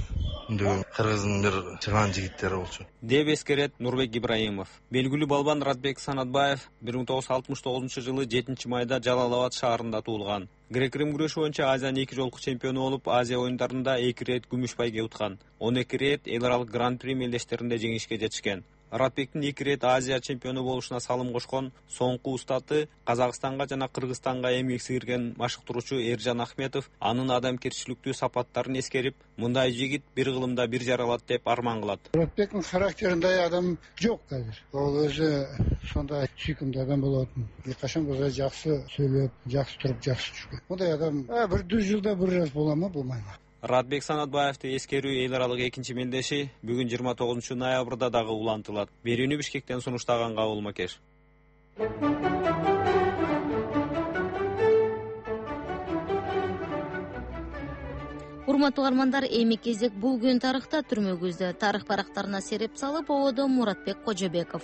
кыргыздын бир чыган жигиттери болчу деп эскерет Нурбек Ибраимов. Белгилүү балбан Радбек Санатбаев бир миң тогуз жүз алтымыш тогузунчу жылы жетинчи майда Жалал-Абад шаарында туулган. Грек-Рим күрөшү боюнча Азиянын эки жолку чемпиону болуп, Азия оюндарында эки ирет күмүш байге уткан. он эки ирет эл аралык гран-при мелдештеринде жеңишке жетишкен. Радбектин эки ирет Азия чемпиону болушуна салым кошкон соңку устаты Казакстанга жана Кыргызстанга эмгек сіңирген машыктыруучу Эржан Ахметов анын адамгерчиликтүү сапаттарын эскерип, мындай жигит бир кылымда бир жаралат деп арман кылат. Радбектин характеринде адам жок азыр. Ал өзү сондай сүйкүмдүү адам болотун. Эч качан болсо жакшы сүйлөп, жакшы туруп, жакшы түшкөн. Мындай адам бир жүз жылда бир раз боламы, болмайбы? Радбек Санатбаевди эскерүү эл аралык экинчи мелдеши бүгүн жыйырма тогузунчу ноябрда дагы улантылат. Берүүнү Бишкектен сунуштаган Кабыл Макеш. Урматтуу угармандар, эми кезек бул күн тарыхта түрмөгүздө. Тарых барактарына сереп салып, ободо Муратбек Кожобеков.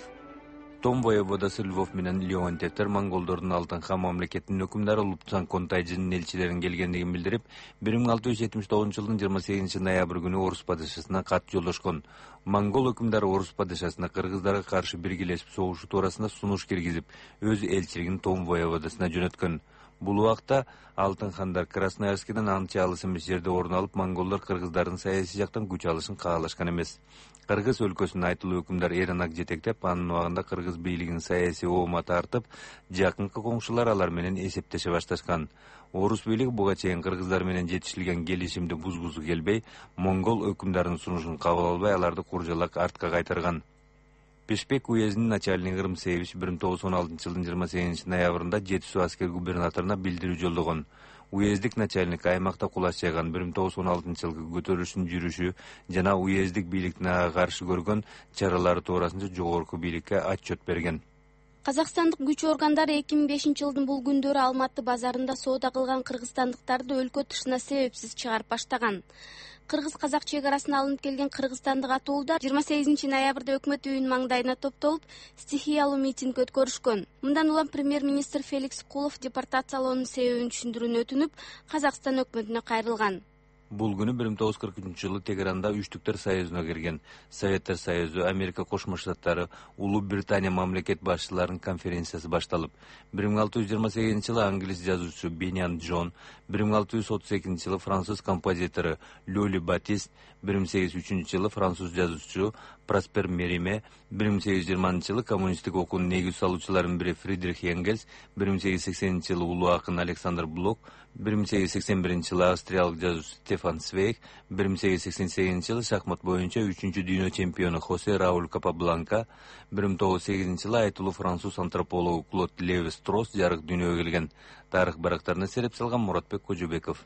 Том воеводасы Львов менен Леонтьевтер монголдордун Алтын хан мамлекетинин өкүмдары Лупсан Контайжынын элчилерин келгендигин билдирип, бир миң алты жүз жетимиш тогузунчу жылдын жыйырма сегизинчи ноябрь күнү Орус падышасына кат жолдошкон. Монгол өкүмдары Орус падышасына кыргыздарга каршы биргелешип согушу туурасында сунуш киргизип, өз элчилигин Том воеводасына жөнөткөн. Бул убакта Алтын хандар Красноярскиден анча алыс эмес жерде орун алып, монголдор кыргыздардын саясий жактан күч алышын каалашкан эмес. Кыргыз өлкөсүнүн айтылуу өкүмдар Эранак жетектеп, анын убагында кыргыз бийлигинин саясий ооматы тартып, жакынкы коңшулар алар менен эсептеше башташкан. Орус бийлиги буга чейин кыргыздар менен жетишилген келишимди бузгусу келбей, монгол өкүмдарынын сунушун кабыл албай, аларды куржалак артка кайтарган. Бишкек уездинин начальниги Рымсевич бир миң тогуз жүз он алтынчы жылдын жыйырма сегизинчи ноябрында Жети суу аскер губернаторуна билдирүү жолдогон. Уездик начальник аймакта кулаш жайган бир миң тогуз жүз он алтынчы жылкы көтөрүлүштүн жүрүшү жана уездик бийликтин ага каршы көргөн чаралары туурасында жогорку бийликке отчет берген. Казакстандык күч органдары эки миң бешинчи жылдын бул күндөрү Алматы базарында соода кылган кыргызстандыктарды өлкө тышына себепсиз чыгарып баштаган. Кыргыз-казак чек арасына алынып келген кыргызстандык атуулдар жыйырма сегизинчи ноябрда өкмөт үйүнүн маңдайына топтолуп, стихиялуу митинг өткөрүшкөн. Мындан улам премьер-министр Феликс Кулов депортациялоонун себебин түшүндүрүүнү өтүнүп, Казакстан өкмөтүнө кайрылган. Бул күнү бир миң тогуз жүз кырк үчүнчү жылы Тегеранда Үчтүктөр союзуна кирген Советтер союзу, Америка Кошмо Штаттары, Улуу Британия мамлекет башчыларынын конференциясы башталып, бир миң алты жүз жыйырма сегизинчи жылы англис жазуучу Бениан Джон, бир миң алты жүз отуз экинчи жылы француз композитору Лёли Батист, бир миң сегиз жүз үчүнчү жылы француз жазуучу Проспер Мериме, бир миң сегиз жүз жыйырманчы жылы коммунисттик окуунун негиз салуучуларынын бири Фридрих Энгельс, бир миң сегиз жүз сексенинчи жылы улуу акын Александр Блок, бир миң сегиз жүз сексен биринчи жылы австриялык жазуучу Стефан Свейк, бир миң сегиз жүз сексен сегизинчи жылы шахмат боюнча үчүнчү дүйнө чемпиону Хосе Рауль Капабланка, бир миң тогуз жүз сегизинчи жылы айтылуу француз антропологу Клод Леви Стросс жарык дүйнөгө келген. Тарых барактарына сереп салган Муратбек Кожобеков.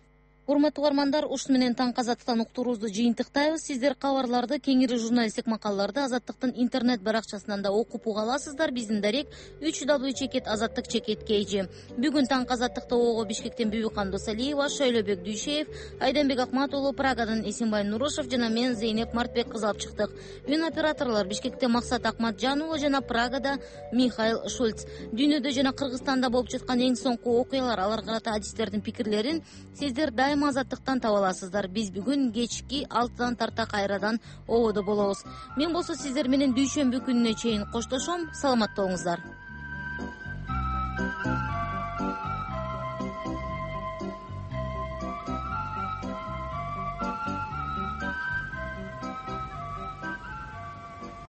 урматтуу угармандар, ушуну менен таңкы азаттыктан уктуруубузду жыйынтыктайбыз. Сиздер кабарларды, кеңири журналисттик макалаларды азаттыктын интернет баракчасынан да окуп уга аласыздар. Биздин дарек үч дабл ю чекит азаттык чекит kg. Бүгүн таңкы азаттыкта ого Бишкектен Бүбүкан Досалиева, Шайлообек Дүйшеев, Айданбек Акмат уулу, Прагадан Эсенбай Нурушев жана мен Зейнеп Мартбек кызы алып чыктык. Үн операторлор Бишкекте Максат Акматжан уулу жана Прагада Михаил Шульц. Дүйнөдө жана Кыргызстанда болуп жаткан эң соңку окуялар, аларга карата адистердин пикирлерин сиздер дайыма азаттыктан таба аласыздар. Биз бүгүн кечки алтыдан тарта кайрадан ободо болобуз. Мен болсо сиздер менен дүйшөмбү күнүнө чейин коштошом. Саламатта болуңуздар.